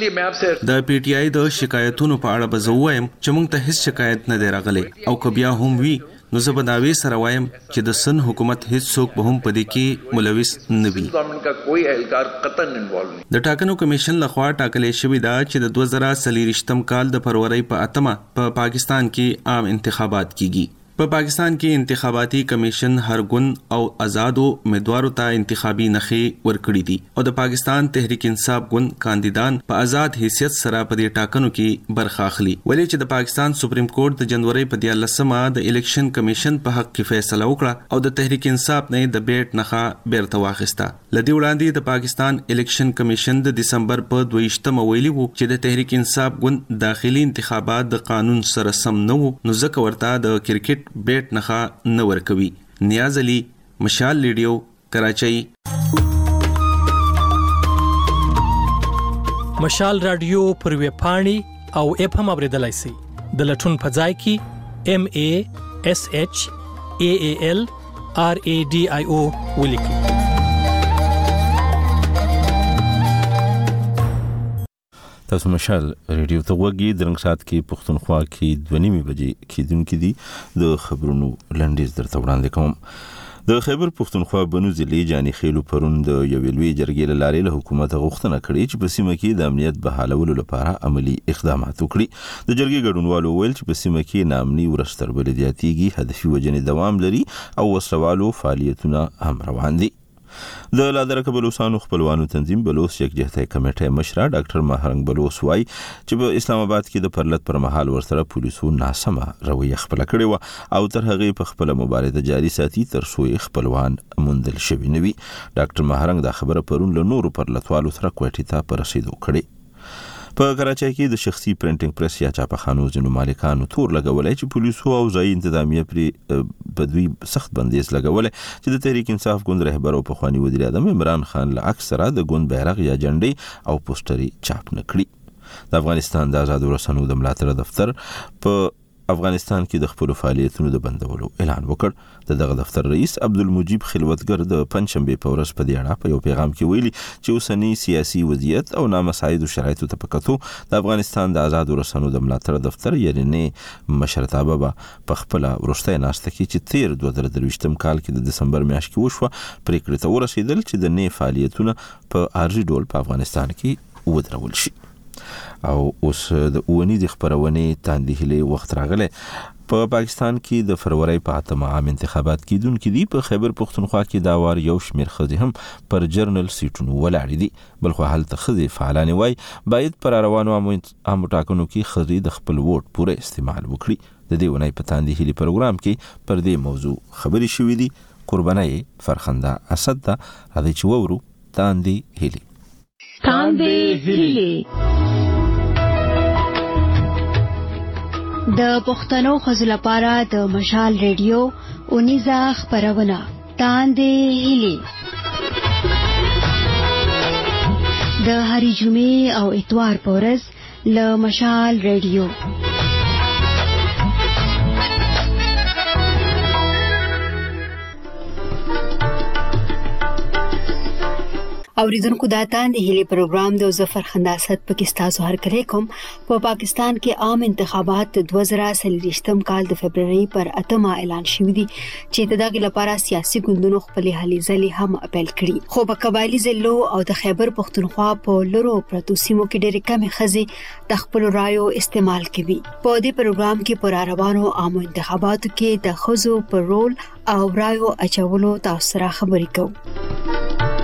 د پی ټی آی د شکایتونو په اړه به زه وایم چې موږ ته هیڅ شکایت نه دی راغلی او که بیا هم وي نو زه به داوی سره وایم چې د سن حکومت هیڅ څوک به هم په دې کې ملوث نه وي. د ټاکنو کمیشن لخوا ټاکلې شوې ده چې د 2023 کال د فروری په 8 په پاکستان کې عام انتخابات کیږي. په پاکستان کې انتخاباتي کمیشن هر ګوند او آزادو امیدوارو ته انتخابي نخې ورکړي دي او د پاکستان تحریک انصاف ګوند کاندیدان په آزاد حیثیت سره په دې ټاکنو کې برخه اخلي. ولې چې د پاکستان سپریم کورټ د جنوري په 13مه د الیکشن کمیشن په حق کې فیصله وکړه او د تحریک انصاف نه د بیٹ نخه بیرته واخیسته. لدی وړاندې د پاکستان الیکشن کمیشن د دسمبر په 22مه ویلي وو چې د تحریک انصاف ګوند داخلي انتخابات د قانون سره سم نه وو نو ځکه ورته د کرکټ بیٹ نخا نه ورکوي. نیاز علي، مشال ریډیو، کراچۍ. مشال رادیو پر ویب پاڼې او اپ هم اوریدلای شئ. د لټون په ځای کې MASHAALRADIO ولیکئ. تاسو مشال ریډیو ته وګورئ. درنګ سات کې پښتونخوا کې 2:30 بجې کېدونکې دي د خبرونو لنډیز درته وړاندې کوم. د خیبر پښتونخوا بنو ضلع جاني خېلو پرون د یوې لوی جرګې له لارې له حکومت غوښتنه کړې چې په سیمه کې د امنیت بحالولو لپاره عملی اقدامات وکړي. د جرګې ګډونوالو ویل چې په سیمه کې ناامني ورځ تر بلې زیاتېږي، هدفي وجنې دوام لري او وسلوالو فعالیتونه هم روان دي. د لادرکه بلوچستان خپلوانو تنظیم بلوچ یکجهتۍ کمیټې مشر ډاکټر ماهرنګ بلوچ وایي چې په اسلام آباد کې د پرلط پر مهال ورسره پولیسو ناسمه رویه خپل کړې و او تر هغه په خپل مبارزه جاري ساتي تر څو خپلوان موندل شوی نه وي. ډاکټر ماهرنګ دا خبره پرون له نورو پرلطوالو سره کوټې ته پر رسیدو کړې. په کراچۍ کې د شخصي پرنټینګ پریس یا چاپخانو ځینو مالکانو تور لګولای چې پولیسو او ځای انتظامیه په دوی سخت بندیز لګولای چې د تحریک انصاف ګوند رهبر او پخوانی وزیر اعظم عمران خان له اکثره د ګوند بیرغ یا جنډې او پوسټري چاپ نکړي. د افغانستان د آزاد رسنیو د ملاتړ دفتر په افغانستان کې د خپل فعالیتونو د بندولو اعلان وکړ. دغه دفتر رئیس عبدالمجید خلوتګر د پنځشنبه په ورځ په دې اړه په یو پیغام کې ویلي چې اوسنی سیاسي وضعیت او نامساعدو شرایطو ته پکتو د افغانستان د آزاد رسنیو د ملاتړ دفتر یعنی نه مشرتابه په خپل ورسته ناشته کې چې 2023 کال کې د دسمبر میاشت کې وشوه پریکړه ته ورسېدل چې د نه فعالیتونه په ارزي ډول په افغانستان کې ودرول شي. او اوس د اونۍ د خبرونې تاندهلې وخت راغله. په پاکستان کې د فروری په 8 عام انتخابات کېدونکو دي. په خیبر پښتونخوا کې دا وار یو شمېر خځې هم پر جرنل سیټونو ولاړې دي. بلخو حالت خځې فعالان وای باید پر روانو عامو ټاکنو کې خځې د خپل ووټ پوره استعمال وکړي. د دې ونې په تاندهلې پروګرام کې پر دې موضوع خبرې شوې دي. قربانای فرخنده اسد ته راځي چې وورو تاندهلې د پښتنو خزو لپاره د مشال ریډیو اونیزه خبرونه تاندې هلي د هری جمعې او اتوار په ورځ له مشال ریډیو. اوریدونکو دا تاندې هلي پروګرام د ظفر خنداست پاکستان هر کله کوم په پاکستان کې عام انتخابات 2023 کال د فبرवरी پر 8 اعلان شوی دي چې دغه لپاره سیاسي ګوندونو خپل هلې ځلې هم اپیل کړي. خو په قبایلی ضلعو او د خیبر پښتونخوا په لورو پرتو سیمو کې ډېرې کمې ښځې د خپل رایو استعمال کوي. په دې پروګرام کې پر روانو عام انتخاباتو کې د ښځو پر رول او رایو اچولو تاسو سره خبرې کوو.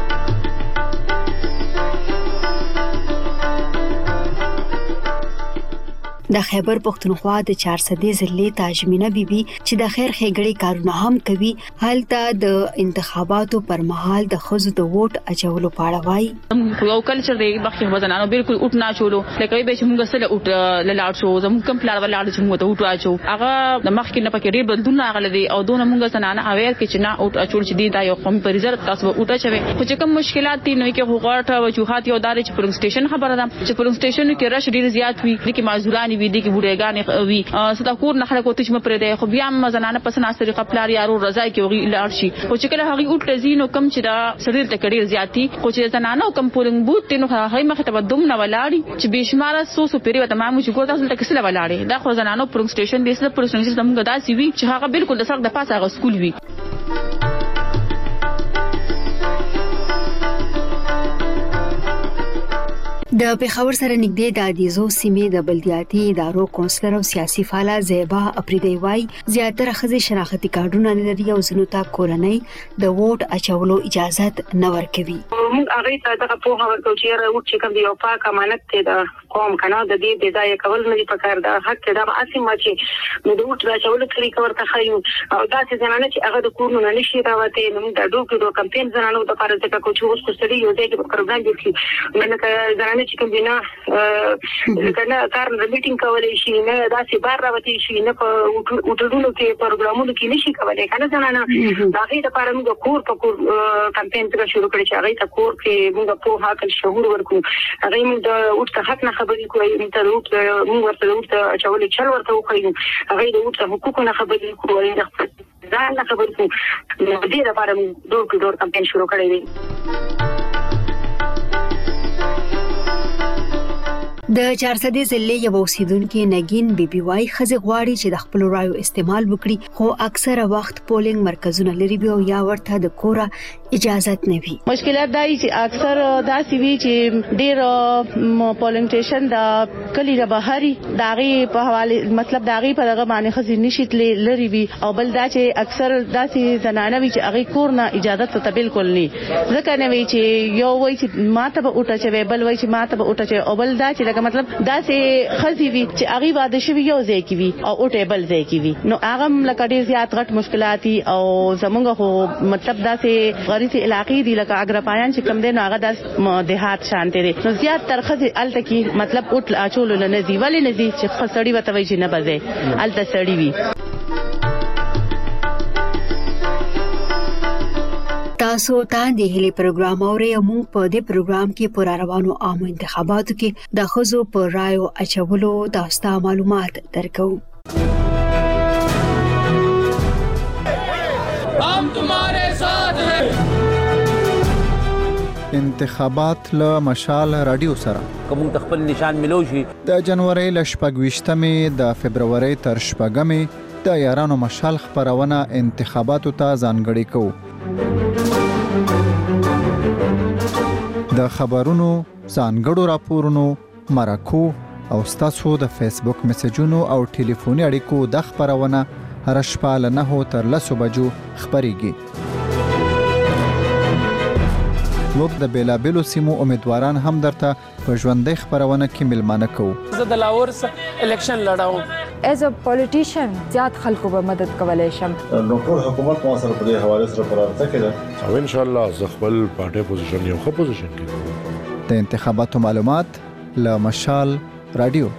د خیبر پښتونخوا د 400 ضلع تاجمینه بیبي چې د خیر ښېګړې کارونه هم کوي هلته د انتخاباتو پر مهال د خزو د ووټ اچولو په اړه وایي. یو کلچر دی بخښه وزنانو بالکل ووټ نه چولو لکه به چې موږ سره ووټ لاړ شو زموږ کوم پلان ولاړ چې موږ ته ووټ اچو هغه د مخکې نه پکې ډېر بدلون راغلی دی او دونه موږ سنانه اویر کې چې نه ووټ اچول چې دی دا یو قومي پریزر تاسو ووټ اچوي خو چې کوم مشکلات دي نو کې غوړټه وجوهات یو دار چې پولینګ سټیشن خبره ده چې پولینګ سټیشن کې رش ډېر زیات وي لکه معذوران وي دي کې بوډېګان وي ستا کور نه خلک وته چې مپرې دی خو بیا مزنانه پس نه طریقه پلار یارو رضا کې وغي لاړ شي خو چې کله هغه وټ لزینو کم چې دا سړی ته کډیر زیاتی خو چې زنانه کم پولینګ بوت تینو هغه مخه ته دوم نه ولاړی چې بشماره سو پیری وته ما مو چې ګور تاسو ته کسله ولاړی دا خو زنانه پولینګ سټیشن دې سره پولینګ سټیشن موږ داسي وی چې هغه بالکل د سړک د پاسه هغه سکول وی. د پیښور سره نږدې د ادیزو سیمې د بلدیاتي ادارو کونسلر او سیاسي فعال زیبا اپریدی وای زیاتره ښځې شناختی کارډونه لري او زنو ته کورنۍ د ووټ اچولو اجازه نه ورکوي. موږ هغه ته دغه په هغه کو چې ووټ چې کوم دی او پاک امانت ته د قوم کنه د دې د ځای کول نه پکار د حق د اسیم چې نو د ووټ اچولو طریقه ورته خایو او دا چې زنانه چې هغه د کورونو نه نشي راوته نو د دوه کمپاین زنانو د لپاره ځکه کو چې اوس کو سړي یو ځای کې پروګرام جوړ کړي نو زنانه چې کوم نه کنه کار میټینګ کولای شي نه داسې بار راوتی شي نه په وټړونو کې پروګرامونو کې نشي کولای کنه زنانه دا غي د لپاره موږ کور په کور کمپاین څنګه شروع کړی چې هغه ته کور کې موږ په حق شعور ورکو هغه موږ د وټ حق نه خبرې کوي موږ ته موږ ورته وټ چولې چل ورته وکړو هغه د وټ حقوق نه خبرې کوي ځان نه خبرې کوي د دې لپاره موږ ډور کمپاین شروع کړی دی. د 400 ضلع یو اوسیدونکو نګین بیبي وای خزه غواړي چې د خپل رایو استعمال وکړي خو اکثره وخت پولینګ مرکزونه لري بیا یا ورته د کورا اجازه نه وي. مشکلات دای چې اکثر داسې وی چې ډیر پولینګ سټیشن د کلی د بهاري داغي په حواله مطلب داغي په دغه باندې خزي نشیت لري وی او بل دا چې اکثر داسې زنانه وی چې هغه کور نه اجازه ته بالکل نه ځکه نه وی چې یو وی چې ماته به اوټه چې بل وی چې ماته به اوټه چې او بل دا چې مطلب دا سه خزي وی چې هغه واده شوی یو ځای کې وی او ټیبل ځای کې وی نو هغه لکه ډیر زیات غټ مشکلات او زمونږ خو مطلب دا سه غریزي علاقې دي لکه اګرپایان چې کم دي نو هغه د دیهات شانته دي نو زیات ترخه الته کې مطلب اوټ اچول نه دی ولی نه دي چې خسړی وته وی چې نه بځه الته سړی وی. تاسو ته د هلي پروګرام اورئ موږ په دې پروګرام کې پر روانو عام انتخاباتو کې د خزو پر رایو اچولو تاسو معلومات درکو. हम तुम्हारे साथ हैं. انتخابات له مشال رادیو سره کوم تخپل نشان ملو شي د جنوري ل 28مې د فبرवरी تر 8مې د یارانو مشال خبرونه انتخاباتو ته ځانګړي کوو. د خبرونو ځانګړو راپورونو مرکو او ستاسو د فیسبوک میسجونو او ټلیفوني اړیکو د خبرونه هر شپه له 9 تر 10 بجو خبريږي. موږ د بیلابلو سیمو امیدواران هم درته په ژوندۍ خبرونه کې ملمانه کوو. زه د لاهور الیکشن لړاوم ایز ا پولیټیشن زیات خلکو به مدد کولای شم. نو ټول حکومت مو سره په دې حواله سره پرارته کړه او ان شاء الله ز خپل پارټي پوزیشن یو ښه پوزیشن کې د انتخاباتو معلومات له مشال رادیو.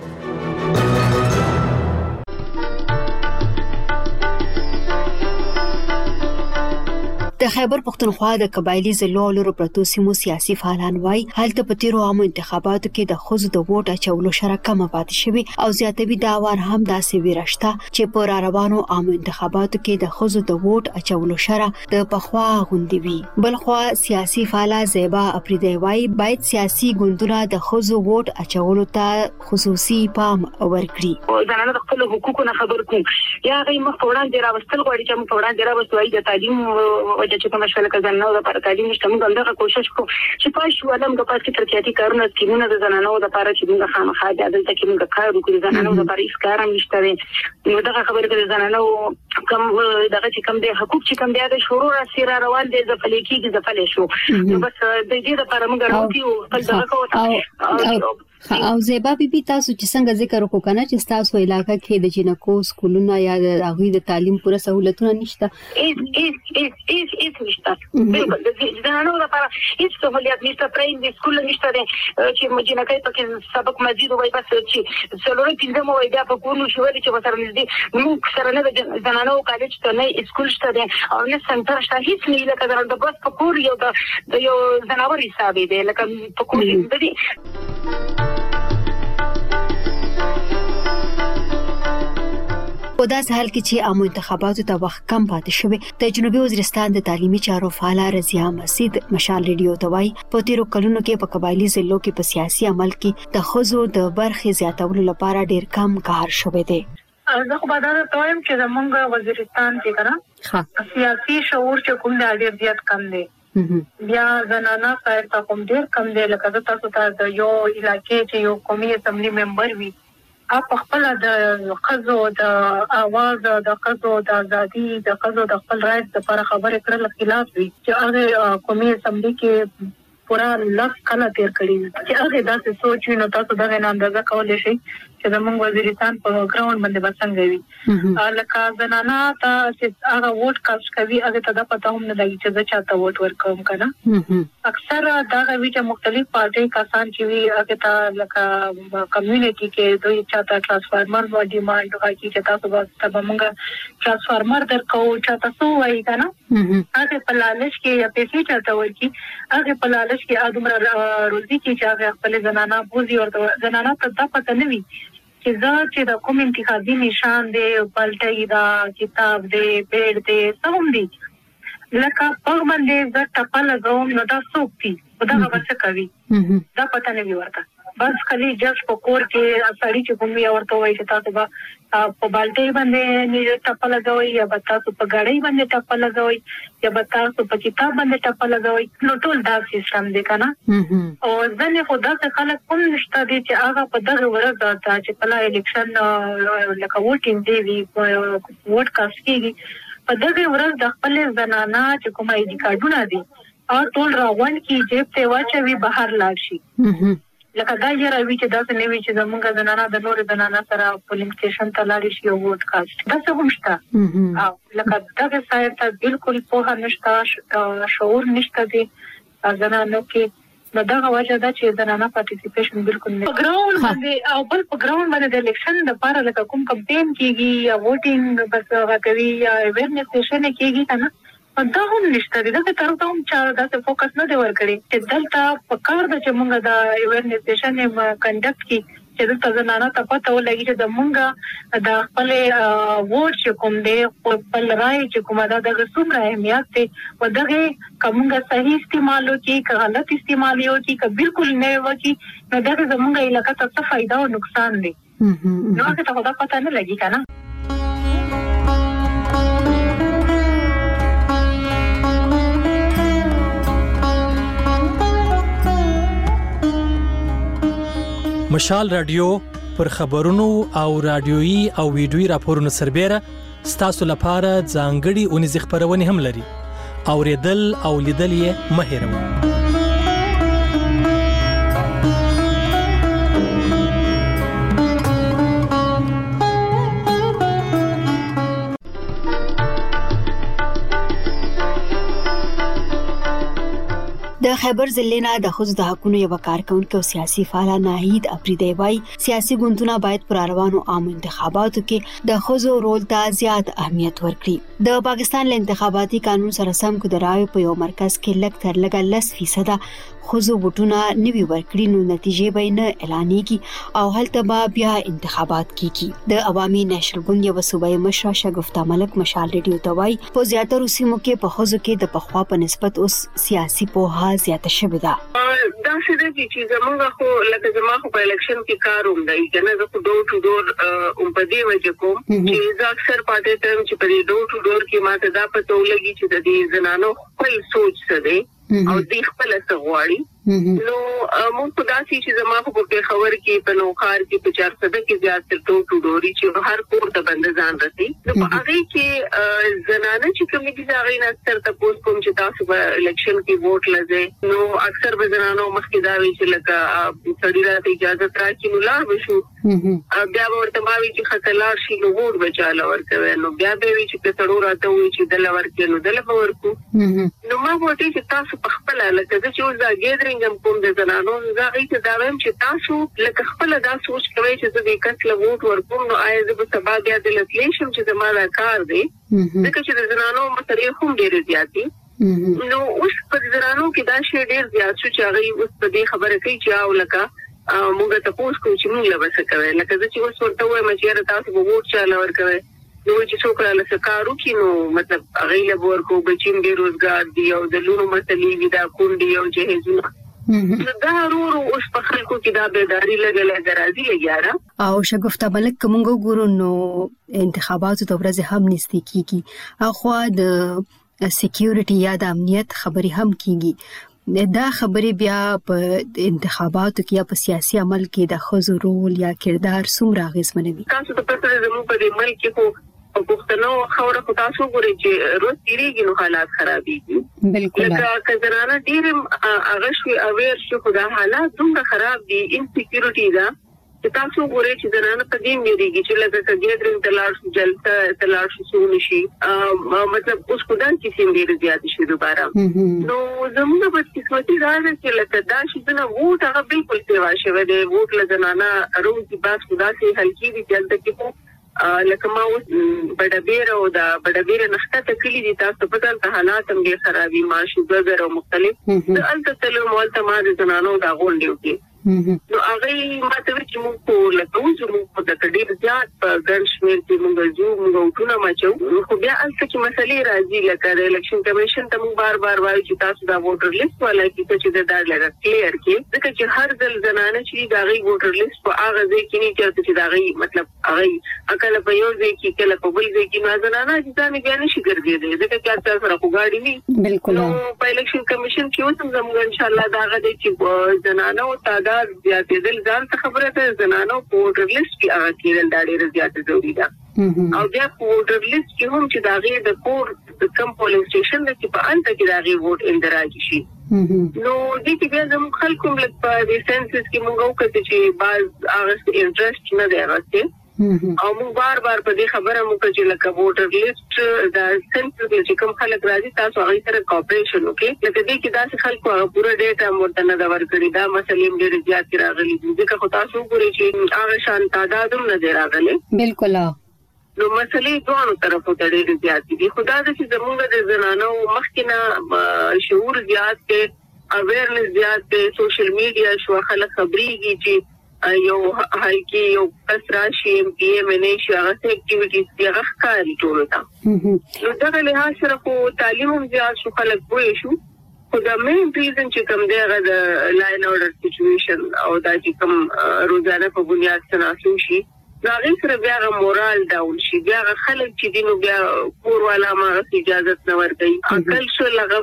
د خیبر پختونخوا د قبایلی ضلعو لرو پرتو سیمو سیاسي فعالان وای هلته په تیرو عامو انتخاباتو کې د خزو د ووټ اچولو شرکه مپاتې شوی او زیاتوي دا وار هم داسې ویرشته چې په روانو عامو انتخاباتو کې د خزو د ووټ اچولو شره د پخوا غوندي وي. بلخوا سیاسي فعاله زیبا اپریدی وای باید سیاسي ګوندونه د خزو ووټ اچولو ته خصوصي پام ورکړي. ځانانه د خپل حقوقو نه خبر کو یا غي مخوړان دی راوستل غواړي چې مخوړان دی راوستوي د تعلیم چې کوم شول کزن نو د پر تعلیم نشته موږ همدغه کوشش کوو چې پښو ولم د پاتې ترکیاتي کارونه سکیمونه د زنانو د لپاره چې موږ خامخا د عدالت کې موږ کار وکړو زنانو د لپاره هیڅ کار نشته نو دغه خبره د زنانو کم دغه چې کم د حقوق چې کم د شروع را سره روان دي د فلیکي د فلې شو نو بس د دې لپاره موږ راوځو خپل دغه کوو. او زیبا بیبي تاسو چې څنګه ذکر وکړو کنه چې تاسو علاقې کې د جنکو سکولونو یا د هغوی د تعلیم پوره سہولتونه نشته هیڅ نشته بالکل د زنانو لپاره هیڅ سہولیت نشته پرایمري سکول نشته چې مجنکې پکې سبق مزید وای بس چې څلوري پنځم وای بیا په کورونو شو چې وسره نږدې موږ سره نه د زنانو کالج ته نه سکول شته او نه سنټر شته هیڅ نه لکه د بس په کور یو د یو زناور حساب دی لکه په کور دی. په داسې حال کې چې عامو انتخاباتو ته وخت کم پاتې شوی د جنوبي وزیرستان د تعلیمي چارو فعال رضیا مسجد مشال ریډیو ته وایي په تیرو کلونو کې په قبایلی ضلعو کې په سیاسي عمل کې د خزو د برخې زیاتولو لپاره ډیر کم کار شوی دی. زه خو به دا وایم چې زمونږ وزیرستان کې کنه سیاسي شعور چې کوم دی ډیر زیات کم دی. بیا زنانه خیر تا کوم ډیر کم دی لکه تاسو ته د یو علاقې چې یو قومي اسمبلی ممبر وي اپ خپل د خزو د आवाज د خزو د ازادي د خزو د خپل رائټ لپاره خبرې کړل خلاف وي چې هغه قومي اسمبلی کې پورا لږ کله تیر کړی چې هغه داسې سوچ نو تاسو دا نه اندازه کولای شئ چې زموږ وزیرستان په ګراوند باندې بسنګ وي لکه زنانه ته چې هغه ووټ کاست کوي هغه ته دا پته هم نه لګي چې زه چاته ووټ ورکوم کنه اکثر دا وی چې مختلف پارټي کسان چې وی هغه ته لکه کمیونټي کې دوی چاته ټرانسفارمر و ډیماند کوي چې تاسو به موږ ټرانسفارمر درکو چاته سو وایي کنه هغه په لالچ کې یا پیسې چاته ورکی هغه په لالچ کې ادمره روزي کې چې هغه خپل زنانه بوزي او زنانه ته دا پته نه وي چې د کوم انتخابي نشان دی پلټي دا کتاب دی بیډ دی سم دی لکه په باندې د ټپل غوم نو دا سوکتي دا څه کوي دا پته نه ورته بس خلی جس په کور کې اړي چې کوم یو ورته وایي چې تاسو به په بالټي باندې نه ټاپه لګوي یا به تاسو په غړۍ باندې ټاپه لګوي یا به تاسو په کتاب باندې ټاپه لګوي نو ټول دا سیستم دی کنه او ځنه خو دا خلک کوم نشته دي چې هغه په دغه ورځ دا چې په الیکشن لکه ووټینګ دی وی ووټ کاست کیږي په دغه ورځ د خپل زنانه چې کومه اې ډي کارډونه دي او ټول راغون کی جیب ته واچوي بهر لاړ شي لکه دا یې راوي چې دا څه نوي چې زمونږ زنانه د نور زنانه سره پولینګ سټیشن ته لاړ شي او ووټ کاست دا څه هم شته او لکه دا ځای ته بالکل په نشته شعور نشته دي زنانو کې نو دا وجه دا چې زنانه پارټیسیپیشن بالکل نه په ګراوند باندې او بل په ګراوند باندې د الیکشن لپاره لکه کوم کمپاین کیږي یا ووټینګ بس هغه کوي یا اویرنس سیشن کیږي کنه دا هم نشته دي دا تر ته هم چې دا څه فوکس نه دی ورکړي چې دلته په کار د چې موږ دا اویرنس سیشن کنډکټ کی چې د زنانه ته پته ولګي چې د موږ د خپل ووټ چې کوم دی خپل رائے چې کومه دا د څومره اهمیت دی او دغه کومه صحیح استعمال وکړي که غلط استعمال وکړي که بالکل نه وکړي نو دغه زموږ علاقه ته څه فائدہ او نقصان دی نو هغه ته دا پته نه لګي کنه مشال رادیو پر خبرونو او رادیويي او ویډیويي راپورونو سربېره ستاسو لپاره ځانګړي اونیز خبرونه هم لري اوریدل او لیدل یې مه هېروئ د خیبر ضلع نه د خود د حقونو یو کارکونکو او سیاسي فعال ناهید افریدی وای سیاسي ګوندونه باید پر روانو عام انتخاباتو کې د خزو رول ته زیات اهمیت ورکړي د پاکستان له انتخاباتي قانون سره سم کو د رائے په یو مرکز کې لږ تر لږه 10% خزو وټونه نوي ورکړي نو نتیجې به نه اعلانېږي او هلته به بیا انتخابات کیږي د عوامي نېشنل ګوند یو صوبایي مشر شګفتا ملک مشال ریډیو ته وای په زیاتره سیمو کې په خزو کې د پخوا په نسبت اوس سیاسي پوهه زیاته شوې ده دا څه دي چې زموږ خو لکه زما خو په الیکشن کې کار وندای کنه زه خو ډور ټو ډور په دې وجه کوم چې زه اکثر پاتې تم چې په دې ډور ټو ډور کې ماته دا پته ولګي چې د دې زنانو خپل سوچ څه دی او دې خپل څه غواړي نو موږ په داسې چې زما په خبر کې په نوخار کې په 400 کې زیات تر ټوټو ډوري چې هر کور ته بند ځان رسي نو په هغه کې زنانه چې کومې دي هغه نه اکثر تاسو کوم چې تاسو په الیکشن کې ووټ لږه نو اکثر به زنانو مخکې دا وی چې لکه سړی راته اجازه راکړي نو لاړ وشو بیا ورته ما وی چې خطلار شي نو ووټ بچاله ورکوي نو بیا به وی چې څړو راته وی چې دل ورکې نو دل به ورکو نو ما وټی چې تاسو په خپل لکه چې دا ګیدرینګ کوم د زنانو زغی ته دا ویم چې تاسو لکه خپل دا سوچ کوئ چې زه د کس له ووټ ورکوم نو آیا زه به سبا بیا د لیشم چې زموږ کار دی ځکه چې د زنانو مسلې هم ډېرې زیاتې نو اوس په زنانو کې دا شی ډېر زیات شو چې هغه اوس په دې خبره کوي چې او لکه موږ ته پوښتنه کوي چې موږ له وسه کوي لکه چې اوس ورته وایم چې تاسو به ووټ چاله ورکوي نو چې څوک له سکارو کې نو مطلب هغه له ورکو بچیم بے روزګار دی او د لونو مسلې وي دا کونډي او جهیزونه دا ورو اوس په خلکو کې دا بیداری لګل راځي لګیاره او شګفتا ملک کومګو ګورو نو انتخاباتو د ورځې هم نږدې کیږي اخو د سکیورټي یا د امنیت خبري هم کیږي دا خبرې بیا په انتخاباتو کې یا په سیاسي عمل کې د خزو رول یا کردار څومره اغیزمنوي تاسو ته پته ده زموږ په دې ملک کې په پښتنو خوره په تاسو ګوري چې روز تیریږي نو حالات خرابېږي بالکل لکه زنانه ډېر هغه شوي اویر شو خو دا حالات دومره خراب دي انسیکیورټي ده چې تاسو ګوري چې زنانه په دې مېریږي چې لکه ګیدرینګ تلاش جلسه تلاش شو شي مطلب اوس خدای چې سیم ډېر زیات شي دوباره نو زموږ په قسمتي دا ده چې لکه دا چې نه ووټ هغه بالکل سیوا شوی دی ووټ له زنانه روزي باس خدا سي هلکی دي چې تاسو لکه ما اوس بډبیر او دا بډبیر نخته تکلی دي تاسو په تاسو حالات هم ډېر خرابي ماشو ګر او مختلف د الته تلو مول ته ما د زنانو دا غونډیو کې نو هغه ماته چې موږ په لکه موږ د ډېر زیات په ګڼ شمېر کې موږ ټول ماچو خو بیا البته چې مسلې راځي لکه د الیکشن کمیشن ته موږ بار وایو چې تاسو دا ووټر لیست ولا چې د دا لږه کلیر کې ځکه چې هر ځل زنانه چې دا غي ووټر لیست په هغه ځای کې نه چې دا غي مطلب هغه اکل په یو ځای کې کله په بل ځای کې نه زنانه چې ځان بیا نشي ګرځېدي ځکه چې تاسو سره وګاړي نه بالکل په الیکشن کمیشن کې اوس زموږ ان شاء الله دا غدي چې زنانه او تعداد زیاتېدل ځان څه خبره ده زنانه په ووټر لیست کې هغه کېدل دا ډېر زیات ضروري ده او بیا په ووټر لیست کې هم چې دا غي د کور د کم پولینګ سټیشن د چې په انته کې دا غي ووټ اندراج شي نو دې کې بیا زموږ خلکو ملک په دې سنسس کې موږ وکړو چې باز هغه انټرست نه دی راځي او موږ بار په دې خبره مو چې لکه ووټر لیست د سنسس کې کوم خلک راځي تاسو هغه سره کوپریشن وکړئ لکه دې کې داسې خلکو پوره ډیټا مرته نه دا ورکړي دا مسلې ډېر زیات راغلي ځکه خو تاسو ګورئ چې هغه شان تعداد هم نه دی راغلي بالکل نو مسلې دوه طرفو ته ډېر زیات دي خدای دې چې زموږ د زنانو مخکنه شعور زیات کې اویرنس زیات کې سوشل میډیا شو خلک خبريږي چې یو هلکی یو کسراشي ام پی ام ان شي هغه اکټیویټیز دی هغه ښکاري ټول ته نو دا له سره کو تعلیم هم زیات شو خلک وې شو خو دا مین ریزن چې کوم دی هغه د لاین اورډر سچويشن او دا چې کوم روزانه په بنیاد تناسب شي دا غي سره بیا مورال ډاون شي بیا خلک چې دینو بیا کور والا ما اجازه نه ورکړي عقل شو لغم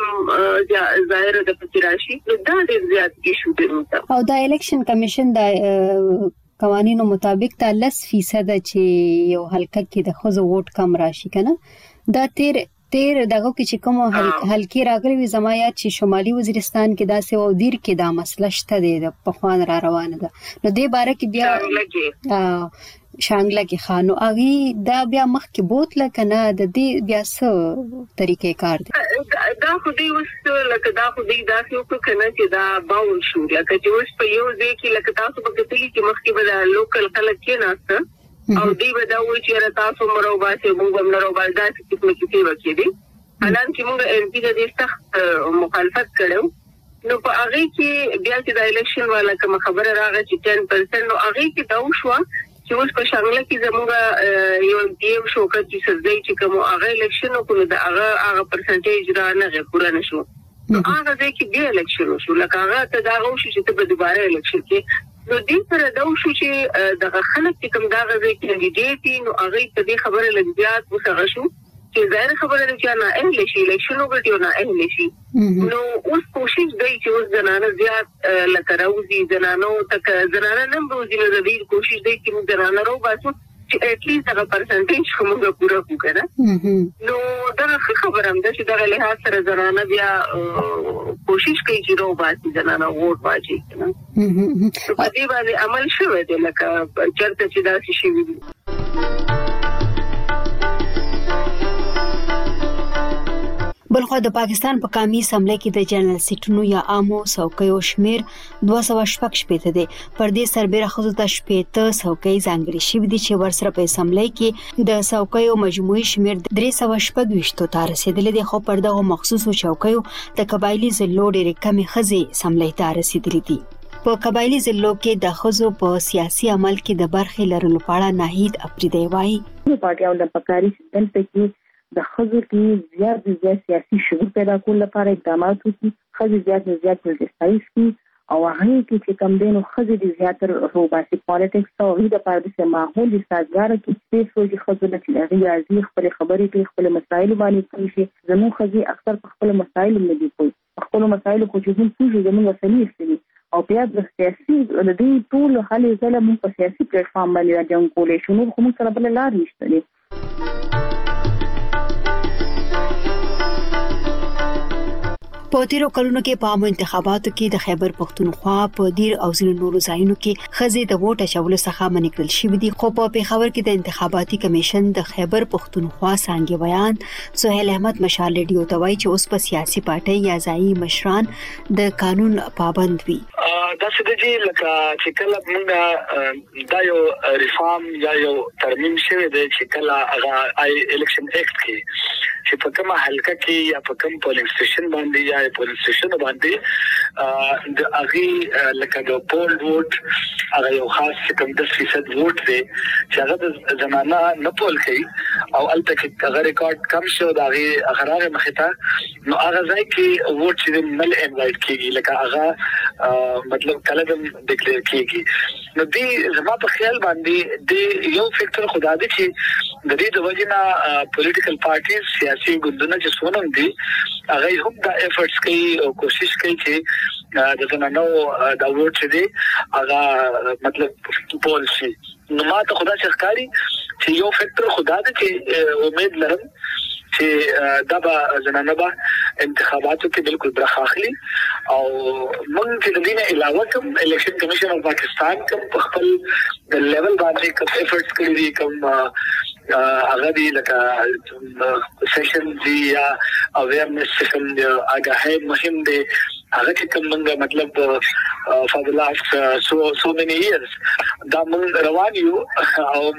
ظاهر د فکراشي دا ډېر زیات شو دی او دا الیکشن کمیشن دا قوانینو مطابق 10% چې یو حلقه کې د خوځو ووټ کم راشي کنه دا تیر دغه کې چې کوم حلقې راغلي وي زمایا چې شمالي وزیرستان کې دا سه او دیر کې دا مسله شته د پخوان را روانه ده نو دې باره کې بیا شانګله کې خانو اغي دا بیا مخ کې بوتله کنه د دې بیا څه طریقې کار دي دا خو دې وس لکه دا خو دې دا څه کنه چې دا باون شو لکه چې اوس په یو ځای کې لکه تاسو په کتلې کې مخ کې بل لوکل خلک کې ناشته او دې ودا و چې تاسو مرو باسه موږ هم مرو باسه دا چې کوم کې وکړي دي حالانکه موږ ام پی د دې سخت مخالفت کړو نو په هغه کې بیا چې د الیکشن والا کوم خبره راغی چې 10% نو هغه کې دا وشو چې اوس په شانګله کې زموږ یو دیو شو چې سزای چې کوم هغه الیکشن کو د هغه پرسنټیج را نه پوره نشو نو هغه کې بیا الیکشن شو لکه هغه ته دا وشو چې په دوباره الیکشن کې نو دې سره دا وشو چې د خلک چې کوم دا غوې کینډیډیټ نو هغه په دې خبره لږیات وسغه شو چې ظاهر خبره ده چې نه اهل شي الیکشن وګټي نه اهل شي نو اوس کوشش دی چې اوس زنانه زیات لکه راوځي زنانو تک زنانه نن روزي نه دی کوشش دی چې زنانه رو باسو چې اټلیست هغه پرسنټیج کومه پوره وکړه نو دا خبره هم ده چې دا له سره زنانه بیا کوشش کوي چې رو باسي زنانه ووټ واچي کنه په دې باندې عمل شوی دی لکه چرته چې دا شي وي بلخو د پاکستان په قومي اسمبلی کې د جنرال سیټونو یا عامو څوکیو شمیر 216 دی پر دې سربېره خصوص د 15 څوکۍ ځانګړي شوې دي چې ورسره په اسمبلی کې د څوکیو مجموعي شمیر 316 ته رسیدلی دی خو پر دغه مخصوصو چوکیو د قبایلی ضلعو ډېرې کمې ښځې اسمبلی ته رسیدلې دي په قبایلی ضلعو کې د ښځو په سیاسي عمل کې د برخې لرلو په اړه ناهید افریدی وایي پارټیانو د پکاري سیستم کې د خزو کې زیات سیاسي شعور پیدا کول لپاره اقدامات وکړي خزو زیات مجلسایز کی او هغه کې چې کم دینو خزو د زیاتر روباسي پالیټکس او د پاره د ماحول د سازګار کې سپیس وږي خزو د لري ازي خپل خبرې کوي خپل مسایل باندې کوي زمو خزي اکثر خپل مسایل نه دي کوي خپل مسایل کو چې هم څه زمو وسلې استوي او بیا د سیاسي د دې ټول حل زله مو په سیاسي پلیټ فارم باندې جنگ کولې شنو کوم سره بل لار نشته په تیرو کلونو کې په عامو انتخاباتو کې د خیبر پختونخوا په دیر او ځینو نورو ځایونو کې ښځې د ووټ اچولو څخه منع کړل شوې دي خو په پیښور کې د انتخاباتي کمیشن د خیبر پختونخوا څنګه بیان سہیل احمد مشال ریډیو ته وایي چې اوس په سیاسي پارټي یا ځایي مشران د قانون پابند وي دا څه دي لکه چې کله موږ دا یو ریفارم یا یو ترمیم شوی دی چې کله هغه الیکشن ایکټ کې چې په کومه حلقه کې یا په کوم پولینګ سټیشن باندې یا پولینګ سټیشن باندې د اغي لکه د پول ووټ هغه یو خاص کوم 10% ووټ دی چې هغه د زمانہ نه پول کوي او البته کې هغه ریکارډ کم شو دا غي اخراره مخته نو هغه ځای کې ووټ چې مل انوایټ کیږي لکه هغه مطلب کله د ډیکلیئر کیږي نو دې زما په خیال باندې د یو فیکټر خدا دې چې د دې د وجنه پولیټیکل پارټیز سیاسي ګوندونه چې سونم دي هغه هم دا ایفورټس کوي او کوشش کوي چې د زمانو دا ووټ چې دی هغه مطلب پول شي نو ما ته خدا ښکاری چې یو فیکټر خدا دې چې امید لرم چې دا به زنانه به انتخاباتو کې بالکل برخه اخلي او موږ چې د دې نه علاوه کوم الیکشن کمیشن اف پاکستان کوم په خپل لیول باندې کوم ایفورټس کوي کوم هغه دی لکه سیشن دی یا اویرنس سیشن هغه مهم دی هغه چې کوم مطلب for the last so many years دا موږ روان یو او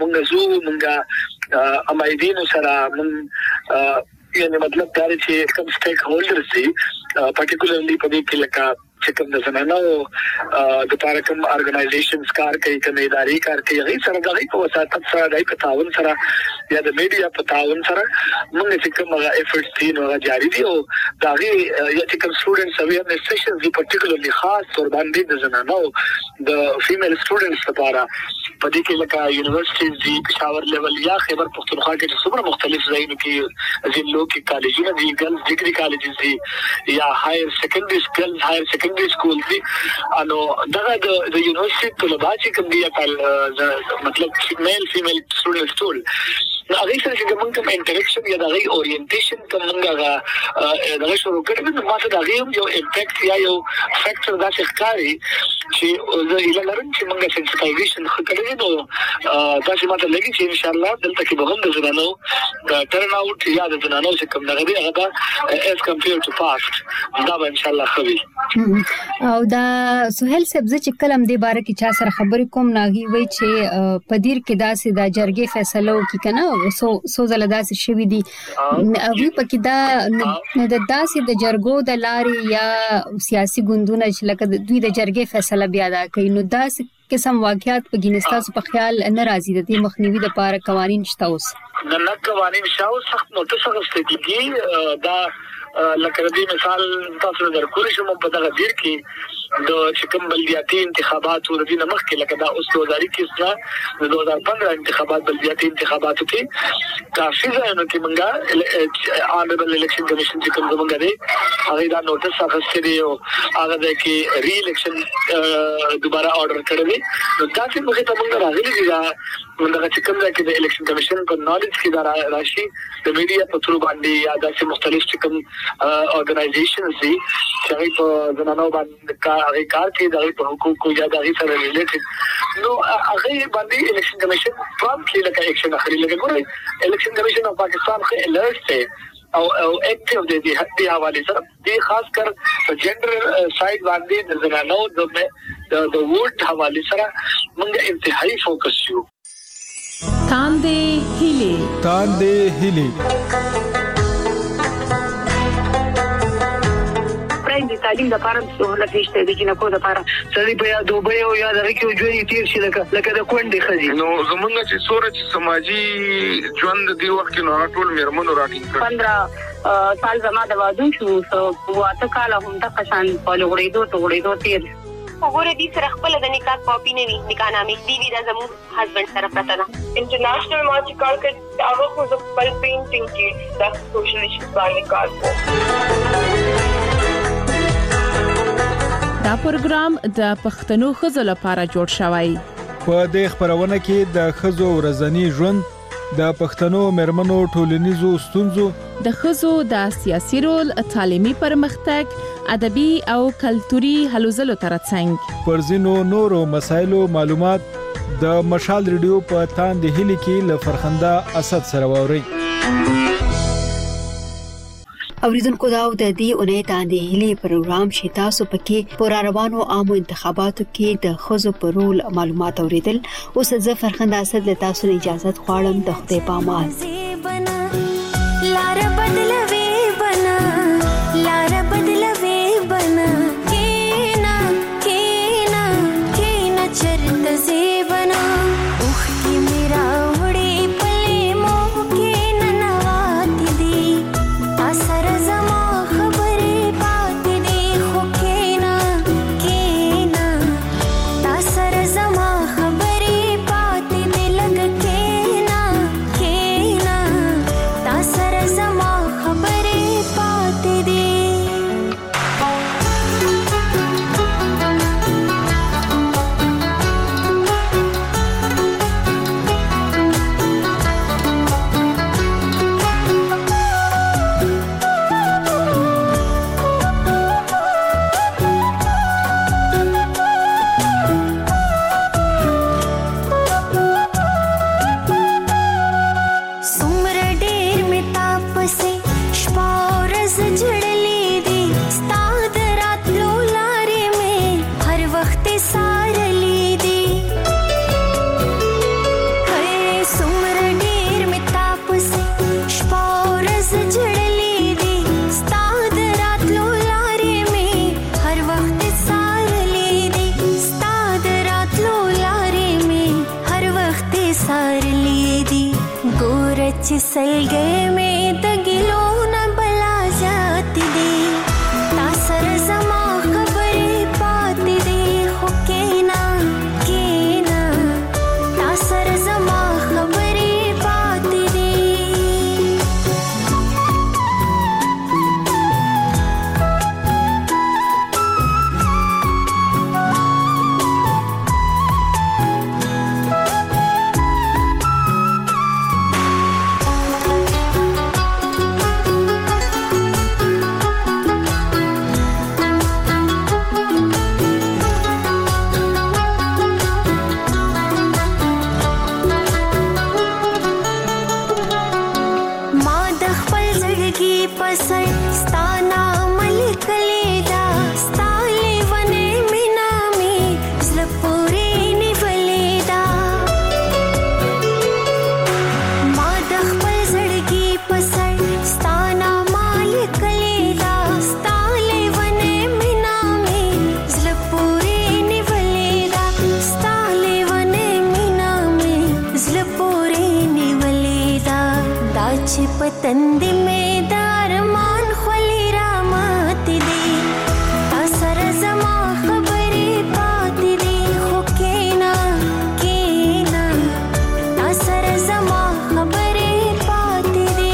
موږ امایدینو سره موږ یعنی مطلب دا چې کوم سټیک هولډرز دي پارټیکولرلی په دې کې لکه چې کوم د زمانو د پارکم ارګنایزیشنز کار کوي کوم ادارې کار کوي هغه سره دغه په وساتت سره دای په تعاون سره یا د میډیا په تعاون سره موږ چې کوم ایفورټس دي نو جاری دي او دغه یا چې کوم سټوډنټس اویرنس سیشنز دي پارټیکولرلی خاص تور باندې د زمانو د فیمیل سټوډنټس لپاره په دې کې لکه یونیورسيټیز دي پېښور لیول یا خیبر پختونخوا کې چې څومره مختلف ځایونو کې ځینلو کې کالجونه دي ګرلز ډیګري کالجز دي یا هایر سیکنډري سکول هایر سیکنډري سکول دي انو دغه د یونیورسيټي طلبه چې کوم دي مطلب میل فیمیل سټوډنټس ټول هغه سره چې موږ کوم انټریکشن یا دغه اورینټیشن کوم موږ دغه شروع کړو نو ماته دغه یو امپیکټ یا یو فیکټر دا ښکاري چې زه اله لرم چې موږ سنسټایزیشن خکړو نو دا چې ماته لګي چې ان شاء الله دلته کې به هم د زنانو د ټرن اوټ یا د زنانو چې کوم دغه دی هغه as compared to past دا به ان شاء الله خوي او دا سہیل سبزه چې کلم دی باره کې چا سره خبرې کوم ناغي وای چې پدیر کې داسې د جرګې فیصله وکي کنه سو زله داسې شوی دي هغه پکې دا د داسې د جرګو د لارې یا سیاسي ګوندونه چې لکه دوی د جرګې فیصله بیا دا کوي نو داسې قسم واقعیات په ګینستاسو په خیال ناراضي دي مخنیوي د پاره قوانين شته اوس نه قوانين شاو سخت نوټس غوښتي دا لکه دې مثال تاسو درکول شم په دغه ډیر کې د چکم بلدیاتي انتخابات ور دي نمخ کې لکه دا اوس 2021 کې 2015 انتخابات بلدیاتي انتخاباتو کې کافي ځایونو کې منګه آنریبل الیکشن کمیشن چې کوم زمونږ دی هغه دا نوټس اخیستي دی او هغه د کې ری الیکشن دوباره آرډر کړی نو دا چې موږ ته موږ راغلي دي دا چې کوم کې د الیکشن کمیشن په نالج کې دا راشي د میډیا په تر باندې یا د مختلف کوم organizations دي چې په زمانو باندې کار کوي د حقوقو یا د سره ریلیټډ نو هغه باندې الیکشن کمیشن پرومپټلی لکه اکشن اخلي لکه ګورئ الیکشن کمیشن اف پاکستان خو الرټ دی او اکټیو دي د حواله سره د خاص کر جندر سایډ باندې د زمانو د ووټ حواله سره موږ انتهایی فوکس یو تاندې هلي د تعلیم لپاره سہولت نشته د جنکو لپاره سړي په یا دوبه او یا د ریکو ژوند تیر شي لکه د کونډې خزي نو زمونږ چې سورج سماجی ژوند دی وخت نو ټول میرمنو راټینګ کړ 15 سال زما د وادو شو واته کال هم د قشان په لغړېدو تیر وګوره دې سره خپل د نکاح کاپی نه وي نکاح نامې دی دا زمو هسبند سره پراته ده انټرنیشنل مارچ کار کړ هغه خو د خپل پینټینګ کې د سوشل ایشوز باندې کار کوي دا پروګرام د پښتنو خزو لپاره جوړ شوی په دې خبرونه کې د خزو ورځنی ژوند د پښتنو مرمنو ټولنیزو ستونزو د خزو د سیاسي رول تعلیمي پرمختګ ادبي او کلتوري هلو ځلو ترڅنګ پر ځینو نورو مسایلو معلومات د مشال ریډیو په تاندې هلي کې ل فرخنده اسد سره ووري اوریدونکو دا د دې اونۍ تاندې هلي پروګرام چې تاسو پکې پر روانو عامو انتخاباتو کې د خزو پر رول معلومات اوریدل اوس زه فرخنده اسد له تاسو اجازه غواړم د خدای په امان چې سلګې مې د ګلونه بلا ذات دي تا سره زما خبرې پاتې دي خو کینا کینا تا سره زما خبرې پاتې دي पतंदी में दारमान खोली रामती दी असर जमा खबरी पाती दी हो केना केना असर जमा खबरी पाती दी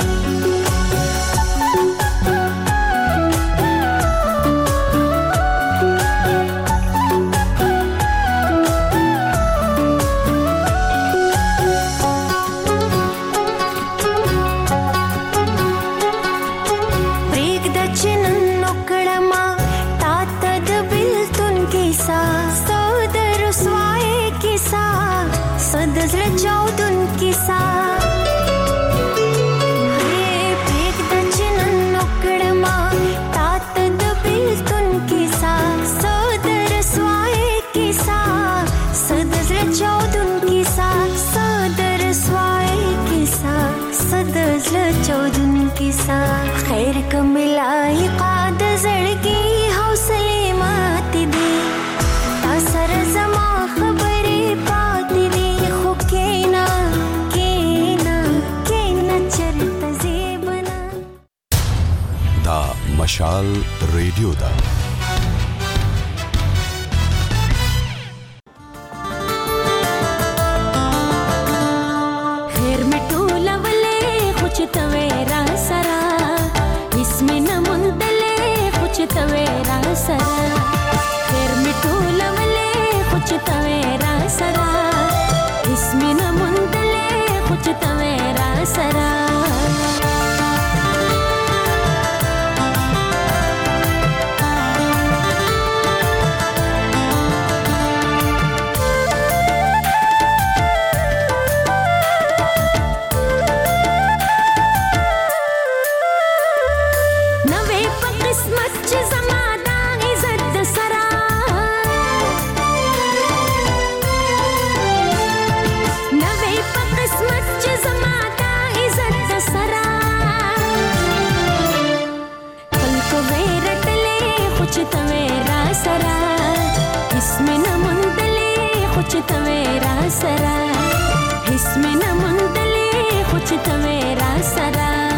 खैर कमिलाई काद जड़गी हौसले माती दी असर जमा खबरे पाती दी हो केना केना केना चरत जेबना दा मशाल रेडियो दा खैर में टोला वले कुछ तवेरा सरा इसमें न मुंदले कुछ तवेरा सरा खैर मिठू लवले कुछ तवेरा सरा इसमें न मुंदले कुछ तवेरा सरा इसमें न मुंदले कुछ तवेरा सरा इसमें न मुंदले कुछ तवेरा सरा